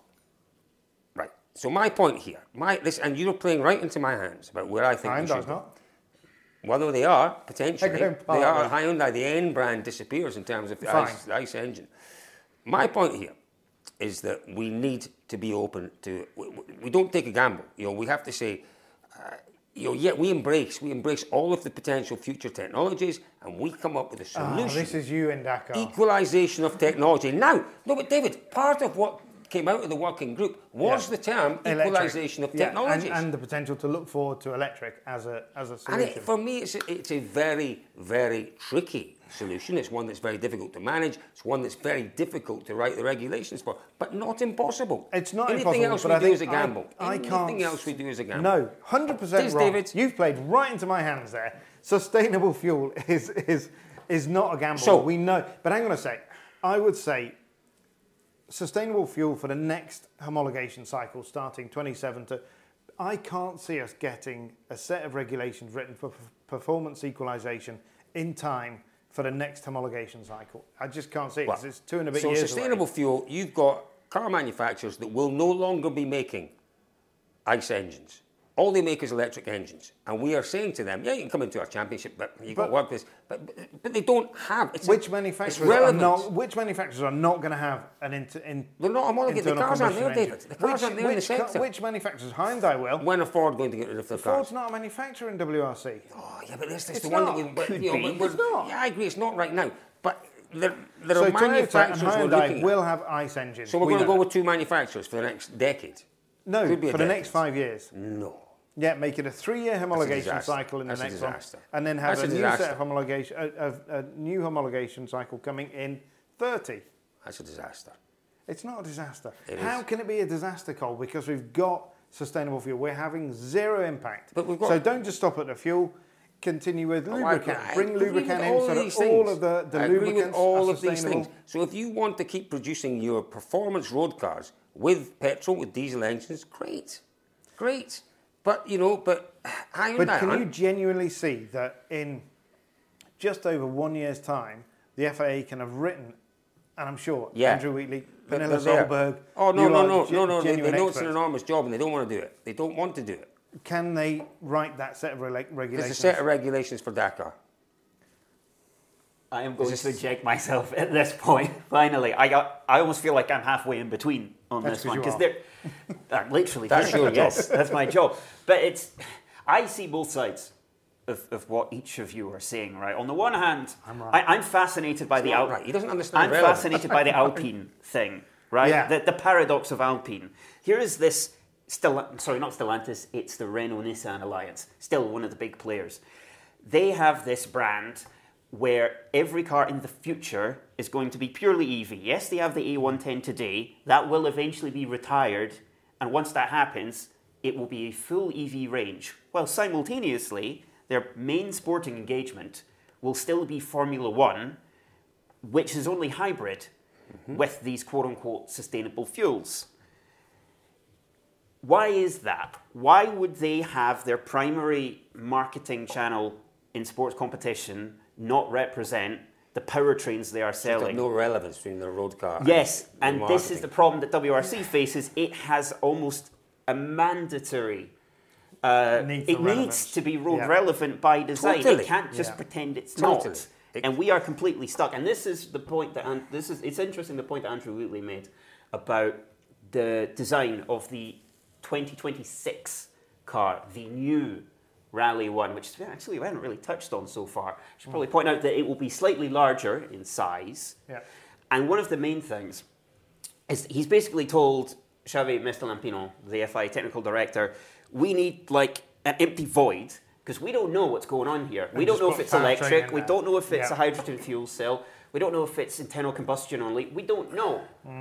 [SPEAKER 5] Right. So my point here, my this, and you're playing right into my hands about where I think we
[SPEAKER 4] Hyundai's
[SPEAKER 5] should go.
[SPEAKER 4] not.
[SPEAKER 5] Well, no, they are, potentially.
[SPEAKER 4] They're going
[SPEAKER 5] They are.
[SPEAKER 4] partly.
[SPEAKER 5] Hyundai, the N brand disappears in terms of the
[SPEAKER 4] Fine.
[SPEAKER 5] ICE, the ICE engine. My point here is that we need to be open to... We, we- we don't take a gamble. You know, we have to say... Uh, you know, yeah, we embrace, we embrace all of the potential future technologies and we come up with a
[SPEAKER 4] Ah,
[SPEAKER 5] solution.
[SPEAKER 4] this is you in Dakar.
[SPEAKER 5] Equalisation of technology. Now, no, but David, part of what came out of the working group was
[SPEAKER 4] Yeah.
[SPEAKER 5] the term
[SPEAKER 4] Electric.
[SPEAKER 5] equalisation of
[SPEAKER 4] Yeah,
[SPEAKER 5] technologies.
[SPEAKER 4] and, and the potential to look forward to electric as a as a
[SPEAKER 5] And
[SPEAKER 4] solution.
[SPEAKER 5] it, for me, it's a, it's a very, very tricky solution. It's one that's very difficult to manage. It's one that's very difficult to write the regulations for, but not impossible.
[SPEAKER 4] It's not
[SPEAKER 5] Anything
[SPEAKER 4] impossible,
[SPEAKER 5] else
[SPEAKER 4] but
[SPEAKER 5] we
[SPEAKER 4] I
[SPEAKER 5] do
[SPEAKER 4] think
[SPEAKER 5] is a gamble.
[SPEAKER 4] I, I
[SPEAKER 5] Anything
[SPEAKER 4] can't.
[SPEAKER 5] else we do is a gamble.
[SPEAKER 4] No, one hundred percent
[SPEAKER 5] Cheers,
[SPEAKER 4] wrong.
[SPEAKER 5] David.
[SPEAKER 4] You've played right into my hands there. Sustainable fuel is is is not a gamble.
[SPEAKER 5] So-
[SPEAKER 4] we know, but hang on a sec. I would say sustainable fuel for the next homologation cycle starting twenty-seven to. I can't see us getting a set of regulations written for p- performance equalisation in time for the next homologation cycle. I just can't see it 'cause
[SPEAKER 5] Well,
[SPEAKER 4] it's two and a bit
[SPEAKER 5] so
[SPEAKER 4] years
[SPEAKER 5] sustainable
[SPEAKER 4] away.
[SPEAKER 5] fuel, you've got car manufacturers that will no longer be making ICE engines. all they make is electric engines. And we are saying to them, yeah, you can come into our championship, but you've got to work this. But, but, but they don't have... It's
[SPEAKER 4] which
[SPEAKER 5] a,
[SPEAKER 4] manufacturers are not Which manufacturers are not going to have an... Inter, in,
[SPEAKER 5] They're not homologated. The cars aren't there, David. The cars
[SPEAKER 4] which,
[SPEAKER 5] aren't there
[SPEAKER 4] which,
[SPEAKER 5] in the sector.
[SPEAKER 4] Which manufacturers? Hyundai will.
[SPEAKER 5] When are Ford going to get rid of their cars?
[SPEAKER 4] Ford's not a manufacturer in W R C.
[SPEAKER 5] Oh, yeah, but this is
[SPEAKER 4] It's
[SPEAKER 5] the one
[SPEAKER 4] not.
[SPEAKER 5] that we... But,
[SPEAKER 3] Could
[SPEAKER 5] you know,
[SPEAKER 3] be.
[SPEAKER 5] we're-
[SPEAKER 4] It's not.
[SPEAKER 5] Yeah, I agree, it's not right now. But there, there
[SPEAKER 4] So
[SPEAKER 5] are
[SPEAKER 4] Toyota and
[SPEAKER 5] manufacturers we're looking
[SPEAKER 4] Hyundai
[SPEAKER 5] at.
[SPEAKER 4] will have ICE engines.
[SPEAKER 5] So we're
[SPEAKER 4] We
[SPEAKER 5] going to
[SPEAKER 4] know
[SPEAKER 5] go
[SPEAKER 4] that.
[SPEAKER 5] with two manufacturers for the next decade?
[SPEAKER 4] No,
[SPEAKER 5] Could be a
[SPEAKER 4] for the
[SPEAKER 5] decade.
[SPEAKER 4] next five years.
[SPEAKER 5] No.
[SPEAKER 4] Yeah, make it a three-year homologation
[SPEAKER 5] disaster.
[SPEAKER 4] cycle in the
[SPEAKER 5] That's a
[SPEAKER 4] next one,
[SPEAKER 5] disaster.
[SPEAKER 4] and then have
[SPEAKER 5] That's
[SPEAKER 4] a,
[SPEAKER 5] a
[SPEAKER 4] new set
[SPEAKER 5] disaster.
[SPEAKER 4] of homologation, a, a, a new homologation cycle coming in thirty.
[SPEAKER 5] That's a disaster.
[SPEAKER 4] It's not a disaster.
[SPEAKER 5] It
[SPEAKER 4] How
[SPEAKER 5] is.
[SPEAKER 4] can it be a disaster, Cole? Because we've got sustainable fuel. We're having zero impact.
[SPEAKER 5] But we've got-
[SPEAKER 4] so don't just stop at the fuel. Continue with
[SPEAKER 5] Oh, I
[SPEAKER 4] lubricant.
[SPEAKER 5] agree- I
[SPEAKER 4] Bring
[SPEAKER 5] agree
[SPEAKER 4] lubricant
[SPEAKER 5] with
[SPEAKER 4] in
[SPEAKER 5] all
[SPEAKER 4] so
[SPEAKER 5] of
[SPEAKER 4] that
[SPEAKER 5] these
[SPEAKER 4] all
[SPEAKER 5] things.
[SPEAKER 4] of the, the
[SPEAKER 5] I agree with
[SPEAKER 4] lubricants
[SPEAKER 5] all
[SPEAKER 4] are
[SPEAKER 5] of these
[SPEAKER 4] sustainable.
[SPEAKER 5] things. So if you want to keep producing your performance road cars with petrol, with diesel engines, great, great. But you know, but Hyundai
[SPEAKER 4] But can you
[SPEAKER 5] aren't.
[SPEAKER 4] genuinely see that in just over one year's time, the F A A can have written, and I'm sure
[SPEAKER 5] Yeah.
[SPEAKER 4] Andrew Wheatley,
[SPEAKER 5] But
[SPEAKER 4] Pernilla
[SPEAKER 5] they're there.
[SPEAKER 4] Zolberg,
[SPEAKER 5] Oh no
[SPEAKER 4] you
[SPEAKER 5] no
[SPEAKER 4] are
[SPEAKER 5] no
[SPEAKER 4] ge-
[SPEAKER 5] no no! They,
[SPEAKER 4] genuine
[SPEAKER 5] they know it's an
[SPEAKER 4] experts.
[SPEAKER 5] enormous job and they don't want to do it. They don't want to do it.
[SPEAKER 4] Can they write that set of rela-
[SPEAKER 5] There's
[SPEAKER 4] regulations?
[SPEAKER 5] a set of regulations for Dakar.
[SPEAKER 3] I am going
[SPEAKER 5] Is
[SPEAKER 3] to
[SPEAKER 5] this-
[SPEAKER 3] eject myself at this point. Finally, I got, I almost feel like I'm halfway in between on
[SPEAKER 4] That's
[SPEAKER 3] this one
[SPEAKER 4] 'cause
[SPEAKER 3] because
[SPEAKER 4] you
[SPEAKER 3] they're uh, literally
[SPEAKER 5] That's your
[SPEAKER 3] yes, that's my job. But it's I see both sides of, of what each of you are saying. Right. On the one hand,
[SPEAKER 4] I'm right.
[SPEAKER 3] I, I'm fascinated by the
[SPEAKER 5] not
[SPEAKER 3] Al-
[SPEAKER 5] right. He doesn't understand
[SPEAKER 3] I'm
[SPEAKER 5] relevance.
[SPEAKER 3] fascinated by the Alpine thing. Right.
[SPEAKER 4] Yeah.
[SPEAKER 3] The, the paradox of Alpine. Here is this. Stel- sorry, not Stellantis. It's the Renault-Nissan alliance. Still one of the big players. They have this brand where every car in the future is going to be purely E V. Yes, they have the A one ten today. That will eventually be retired. And once that happens, it will be a full E V range. While simultaneously, their main sporting engagement will still be Formula One, which is only hybrid mm-hmm. with these quote-unquote sustainable fuels. Why is that? Why would they have their primary marketing channel in sports competition not represent the powertrains they are
[SPEAKER 5] There's
[SPEAKER 3] selling?
[SPEAKER 5] no relevance between the road car.
[SPEAKER 3] Yes,
[SPEAKER 5] and,
[SPEAKER 3] and this is the problem that W R C faces. It has almost a mandatory. Uh,
[SPEAKER 4] Need for
[SPEAKER 3] it
[SPEAKER 4] relevance.
[SPEAKER 3] needs to be road
[SPEAKER 4] Yeah.
[SPEAKER 3] relevant by design.
[SPEAKER 5] Totally.
[SPEAKER 3] It can't just
[SPEAKER 4] Yeah.
[SPEAKER 3] pretend it's
[SPEAKER 5] Totally.
[SPEAKER 3] not.
[SPEAKER 5] It-
[SPEAKER 3] And we are completely stuck. And this is the point that An- this is. It's interesting the point that Andrew Wheatley made about the design of the twenty twenty-six car, the new Rally One, which actually we haven't really touched on so far. I should probably point out that it will be slightly larger in size.
[SPEAKER 4] Yeah.
[SPEAKER 3] And one of the main things is he's basically told Xavi Mestilampino, the F I A technical director, we need like an empty void because we don't know what's going on here. We
[SPEAKER 4] And
[SPEAKER 3] don't
[SPEAKER 4] just
[SPEAKER 3] know if
[SPEAKER 4] put
[SPEAKER 3] it's
[SPEAKER 4] powertrain
[SPEAKER 3] electric.
[SPEAKER 4] in
[SPEAKER 3] We
[SPEAKER 4] there.
[SPEAKER 3] don't know if it's
[SPEAKER 4] Yeah.
[SPEAKER 3] a hydrogen fuel cell. We don't know if it's internal combustion only. We don't know.
[SPEAKER 4] Mm.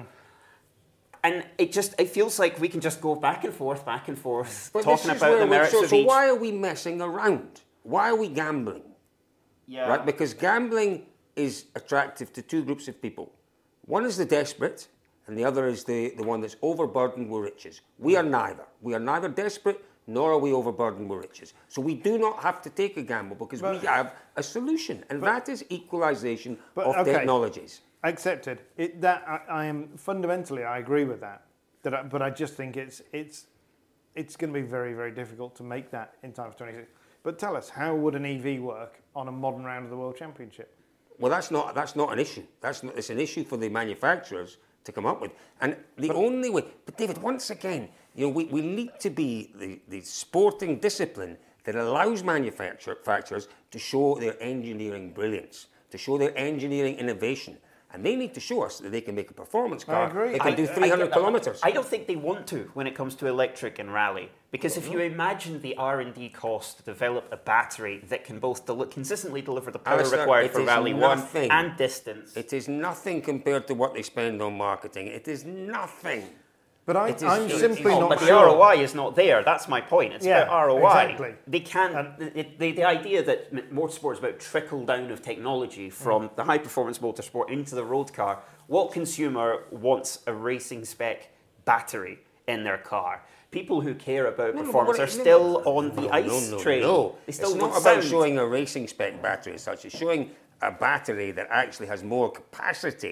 [SPEAKER 3] And it just it feels like we can just go back and forth, back and forth,
[SPEAKER 5] But
[SPEAKER 3] talking
[SPEAKER 5] this is
[SPEAKER 3] about
[SPEAKER 5] where
[SPEAKER 3] the
[SPEAKER 5] we-
[SPEAKER 3] merits
[SPEAKER 5] so,
[SPEAKER 3] of
[SPEAKER 5] so
[SPEAKER 3] each.
[SPEAKER 5] why are we messing around? Why are we gambling?
[SPEAKER 3] Yeah.
[SPEAKER 5] Right? Because gambling is attractive to two groups of people. One is the desperate, and the other is the, the one that's overburdened with riches. We are neither. We are neither desperate nor are we overburdened with riches. So we do not have to take a gamble because
[SPEAKER 4] But-
[SPEAKER 5] we have a solution, and that is equalisation
[SPEAKER 4] But,
[SPEAKER 5] of
[SPEAKER 4] okay.
[SPEAKER 5] technologies.
[SPEAKER 4] Accepted. It, that I, I am fundamentally, I agree with that. That, I, but I just think it's it's it's going to be very very difficult to make that in time for twenty-six. But tell us, how would an E V work on a modern round of the World Championship?
[SPEAKER 5] Well, that's not that's not an issue. That's not, it's an issue for the manufacturers to come up with. And the only way, but David, once again, you know, we, we need to be the, the sporting discipline that allows manufacturers to show their engineering brilliance, to show their engineering innovation. And they need to show us that they can make a performance car
[SPEAKER 4] agree.
[SPEAKER 5] that can
[SPEAKER 3] I-
[SPEAKER 5] do
[SPEAKER 3] I
[SPEAKER 5] three hundred
[SPEAKER 3] get that.
[SPEAKER 5] kilometres.
[SPEAKER 3] I don't think they want to when it comes to electric and rally. Because if you imagine the R and D cost to develop a battery that can both del- consistently deliver the power
[SPEAKER 5] Alistair,
[SPEAKER 3] required
[SPEAKER 5] it
[SPEAKER 3] for
[SPEAKER 5] is
[SPEAKER 3] Rally
[SPEAKER 5] nothing.
[SPEAKER 3] one and distance.
[SPEAKER 5] It is nothing compared to what they spend on marketing. It is nothing.
[SPEAKER 4] But I,
[SPEAKER 5] It is-
[SPEAKER 4] I'm
[SPEAKER 5] it is-
[SPEAKER 4] simply
[SPEAKER 3] Oh,
[SPEAKER 4] not
[SPEAKER 3] but the
[SPEAKER 4] sure.
[SPEAKER 3] R O I is not there. That's my point. It's
[SPEAKER 4] Yeah,
[SPEAKER 3] about R O I.
[SPEAKER 4] exactly.
[SPEAKER 3] They can't.
[SPEAKER 4] And-
[SPEAKER 3] the, the, the idea that m- motorsport is about trickle down of technology from the high performance motorsport into the road car. What consumer wants a racing spec battery in their car? People who care about
[SPEAKER 5] No, no, but
[SPEAKER 3] performance
[SPEAKER 5] what
[SPEAKER 3] are
[SPEAKER 5] it- no,
[SPEAKER 3] still
[SPEAKER 5] no,
[SPEAKER 3] on the
[SPEAKER 5] no,
[SPEAKER 3] ice
[SPEAKER 5] no, no,
[SPEAKER 3] train.
[SPEAKER 5] No,
[SPEAKER 3] They still
[SPEAKER 5] it's
[SPEAKER 3] want
[SPEAKER 5] not about
[SPEAKER 3] sound.
[SPEAKER 5] showing a racing spec battery as such. It's showing a battery that actually has more capacity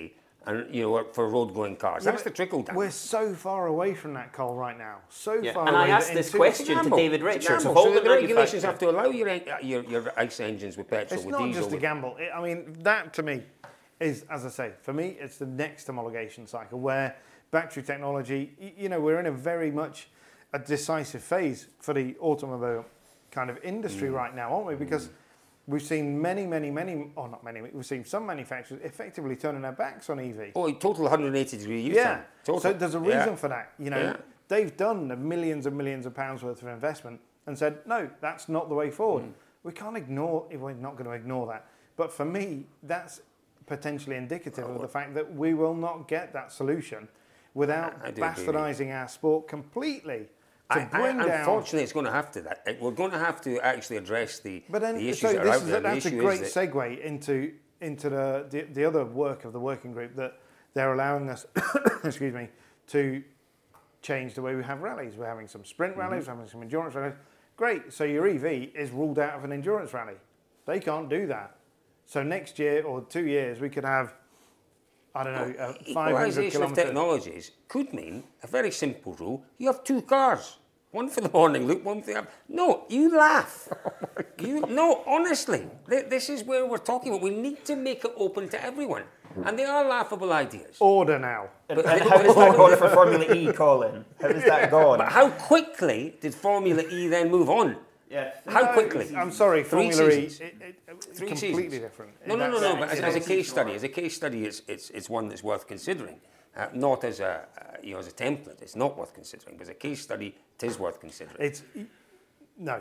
[SPEAKER 5] and you know, for road-going cars.
[SPEAKER 4] Yeah,
[SPEAKER 5] That's the trickle down.
[SPEAKER 4] We're so far away from that, Cole, right now. So
[SPEAKER 3] Yeah.
[SPEAKER 4] far
[SPEAKER 3] And
[SPEAKER 4] away.
[SPEAKER 3] I asked
[SPEAKER 4] that
[SPEAKER 3] this
[SPEAKER 4] in two-
[SPEAKER 3] question to
[SPEAKER 5] Gamble.
[SPEAKER 3] David
[SPEAKER 5] It's a
[SPEAKER 3] Richards.
[SPEAKER 5] gamble.
[SPEAKER 3] of all
[SPEAKER 5] So the
[SPEAKER 3] the
[SPEAKER 5] regulations have
[SPEAKER 3] manufacturers.
[SPEAKER 5] to allow your, en- your your ice engines with petrol,
[SPEAKER 4] It's
[SPEAKER 5] with
[SPEAKER 4] not
[SPEAKER 5] diesel.
[SPEAKER 4] just a
[SPEAKER 5] with-
[SPEAKER 4] gamble. It- I mean, that to me is, as I say, for me, it's the next homologation cycle where battery technology, y- you know, we're in a very much a decisive phase for the automobile kind of industry right now, aren't we? Because we've seen many, many, many, or not many, we've seen some manufacturers effectively turning their backs on E V.
[SPEAKER 5] Oh, total one hundred eighty degree use
[SPEAKER 4] Yeah.
[SPEAKER 5] time. Total.
[SPEAKER 4] So there's a reason
[SPEAKER 5] Yeah.
[SPEAKER 4] for that. You know,
[SPEAKER 5] Yeah.
[SPEAKER 4] they've done the millions and millions of pounds worth of investment and said, no, that's not the way forward.
[SPEAKER 5] Mm.
[SPEAKER 4] We can't ignore, we're not going to ignore that. But for me, that's potentially indicative of the fact that we will not get that solution without
[SPEAKER 5] I do agree with you.
[SPEAKER 4] bastardising our sport completely to
[SPEAKER 5] I, I,
[SPEAKER 4] bring down.
[SPEAKER 5] unfortunately, it's going to have to that. It- We're going to have to actually address the,
[SPEAKER 4] But then,
[SPEAKER 5] the issues
[SPEAKER 4] so
[SPEAKER 5] that are
[SPEAKER 4] this
[SPEAKER 5] out
[SPEAKER 4] is
[SPEAKER 5] there.
[SPEAKER 4] a,
[SPEAKER 5] The
[SPEAKER 4] that's a
[SPEAKER 5] issue
[SPEAKER 4] great
[SPEAKER 5] is that
[SPEAKER 4] segue into into the, the the other work of the working group that they're allowing us, excuse me, to change the way we have rallies. We're having some sprint rallies,
[SPEAKER 5] Mm-hmm.
[SPEAKER 4] we're having some endurance rallies. Great. So your E V is ruled out of an endurance rally. They can't do that. So next year or two years we could have, I don't know, uh, five hundred
[SPEAKER 5] equalisation of
[SPEAKER 4] kilometre.
[SPEAKER 5] technologies could mean a very simple rule. You have two cars. One for the morning loop, one for the... No, you laugh. you No, honestly. th- This is where we're talking about. We need to make it open to everyone. And they are laughable ideas.
[SPEAKER 4] Order now.
[SPEAKER 3] And how does that go for Formula E, Colin? How does that go?
[SPEAKER 5] But how quickly did Formula E then move on?
[SPEAKER 3] Yeah.
[SPEAKER 5] How
[SPEAKER 4] No,
[SPEAKER 5] quickly?
[SPEAKER 4] I'm sorry,
[SPEAKER 5] Three
[SPEAKER 4] Formula E,
[SPEAKER 5] seasons.
[SPEAKER 4] it, it, it's
[SPEAKER 5] Three
[SPEAKER 4] completely
[SPEAKER 5] seasons.
[SPEAKER 4] different.
[SPEAKER 5] No, no, no,
[SPEAKER 4] That's-
[SPEAKER 5] no. But as,
[SPEAKER 3] it's
[SPEAKER 5] as a
[SPEAKER 3] a
[SPEAKER 5] case
[SPEAKER 3] season
[SPEAKER 5] study,
[SPEAKER 3] one.
[SPEAKER 5] as a case study, it's it's it's one that's worth considering. Uh, not as a uh, you know as a template. It's not worth considering. But as a case study, it is worth considering.
[SPEAKER 4] It's no,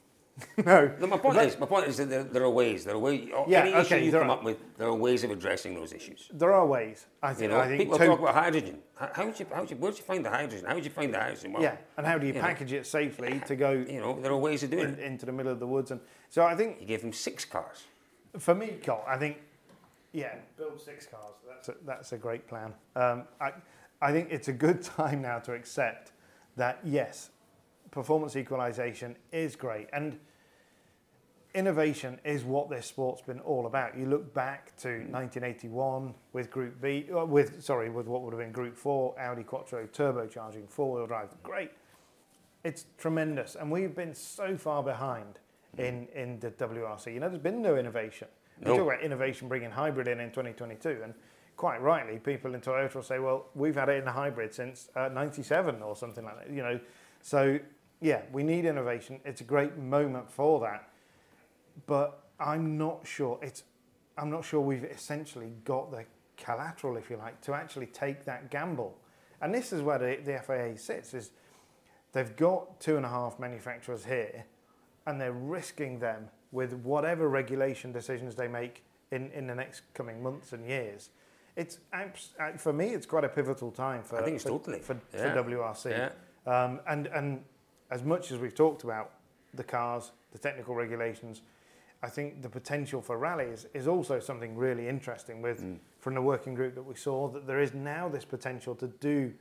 [SPEAKER 4] no.
[SPEAKER 5] No, my point
[SPEAKER 4] But
[SPEAKER 5] is, my point is that there, there are ways. There are ways.
[SPEAKER 4] Yeah,
[SPEAKER 5] any issue
[SPEAKER 4] okay,
[SPEAKER 5] you
[SPEAKER 4] there
[SPEAKER 5] come
[SPEAKER 4] are.
[SPEAKER 5] up with, there are ways of addressing those issues.
[SPEAKER 4] there are ways. I
[SPEAKER 5] You
[SPEAKER 4] think.
[SPEAKER 5] know,
[SPEAKER 4] I think
[SPEAKER 5] people
[SPEAKER 4] to-
[SPEAKER 5] talk about hydrogen. How, how would you, how would you, where did you find the hydrogen? How would you find the hydrogen? Well,
[SPEAKER 4] yeah, and how do you
[SPEAKER 5] you know.
[SPEAKER 4] package it safely to go
[SPEAKER 5] you know, there are ways of doing
[SPEAKER 4] in,
[SPEAKER 5] it.
[SPEAKER 4] into the middle of the woods? And so I think
[SPEAKER 5] You gave them six cars.
[SPEAKER 4] for me, Cole, I think yeah, build six cars. That's a, that's a great plan. Um, I I think it's a good time now to accept that yes, performance equalisation is great and innovation is what this sport's been all about. You look back to nineteen eighty-one with Group B, uh, with sorry, with what would have been Group Four, Audi Quattro turbocharging, four-wheel drive. Great, it's tremendous, and we've been so far behind in in the W R C. You know, there's been no innovation. We
[SPEAKER 5] No.
[SPEAKER 4] talk about innovation bringing hybrid in in twenty twenty-two, and quite rightly, people in Toyota will say, "Well, we've had it in a hybrid since uh, ninety-seven or something like that." You know, so yeah, we need innovation. It's a great moment for that. But I'm not sure it's. I'm not sure we've essentially got the collateral, if you like, to actually take that gamble. And this is where the, the F A A sits: is they've got two and a half manufacturers here, and they're risking them with whatever regulation decisions they make in, in the next coming months and years. It's abs- uh, for me, it's quite a pivotal time for
[SPEAKER 5] I think it's
[SPEAKER 4] for,
[SPEAKER 5] totally.
[SPEAKER 4] for,
[SPEAKER 5] Yeah.
[SPEAKER 4] for W R C.
[SPEAKER 5] Yeah.
[SPEAKER 4] Um, and and as much as we've talked about the cars, the technical regulations, I think the potential for rallies is also something really interesting with from the working group that we saw, that there is now this potential to do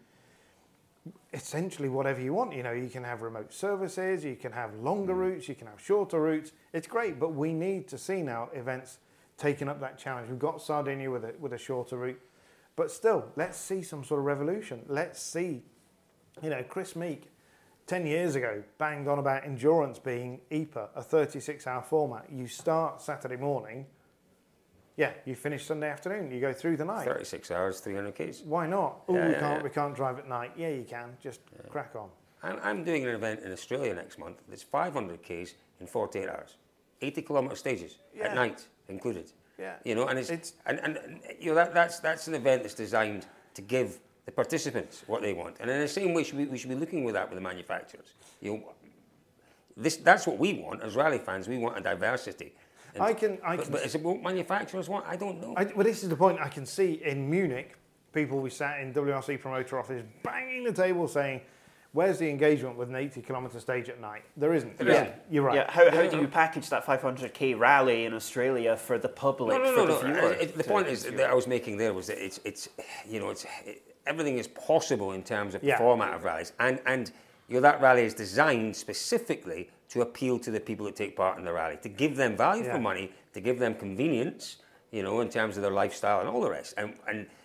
[SPEAKER 4] essentially whatever you want. You know, you can have remote services, you can have longer routes, you can have shorter routes. It's great, but we need to see now events taking up that challenge. We've got Sardinia with a, with a shorter route, but still, let's see some sort of revolution. Let's see, you know, Chris Meek, ten years ago, banged on about endurance being E P A, a thirty-six hour format. You start Saturday morning, yeah, you finish Sunday afternoon, you go through the night.
[SPEAKER 5] thirty-six hours, three hundred Ks.
[SPEAKER 4] Why not? Oh,
[SPEAKER 5] Yeah,
[SPEAKER 4] we
[SPEAKER 5] yeah,
[SPEAKER 4] can't
[SPEAKER 5] yeah.
[SPEAKER 4] we can't drive at night. Yeah, you can. Just crack on.
[SPEAKER 5] I'm, I'm doing an event in Australia next month that's five hundred Ks in forty-eight hours. eighty kilometre stages
[SPEAKER 4] Yeah.
[SPEAKER 5] at night included.
[SPEAKER 4] Yeah.
[SPEAKER 5] You know, and it's,
[SPEAKER 4] It's-
[SPEAKER 5] and, and and, you know that that's that's an event that's designed to give the participants what they want. And in the same way, should we, we should be looking with that with the manufacturers. You know, this that's what we want as rally fans. We want a diversity. And-
[SPEAKER 4] I can- I
[SPEAKER 5] but,
[SPEAKER 4] can-
[SPEAKER 5] but is it what manufacturers want? I don't know.
[SPEAKER 4] I, well, this is the point I can see in Munich. People we sat in W R C promoter office banging the table saying, "Where's the engagement with an eighty kilometre stage at night?" There isn't.
[SPEAKER 5] There
[SPEAKER 4] yeah,
[SPEAKER 5] isn't.
[SPEAKER 4] you're right.
[SPEAKER 3] Yeah, how, how do you package that five hundred K rally in Australia for the public,
[SPEAKER 5] No, no,
[SPEAKER 3] for
[SPEAKER 5] no,
[SPEAKER 3] the
[SPEAKER 5] no.
[SPEAKER 3] viewer?
[SPEAKER 5] It- it- the
[SPEAKER 3] to
[SPEAKER 5] point is
[SPEAKER 3] consume?
[SPEAKER 5] that I was making there was that it's, it's, you know, it's it, everything is possible in terms of
[SPEAKER 4] Yeah.
[SPEAKER 5] the format of rallies, and and you know that rally is designed specifically to appeal to the people that take part in the rally, to give them value
[SPEAKER 4] Yeah.
[SPEAKER 5] for money, to give them convenience, you know, in terms of their lifestyle and all the rest, and and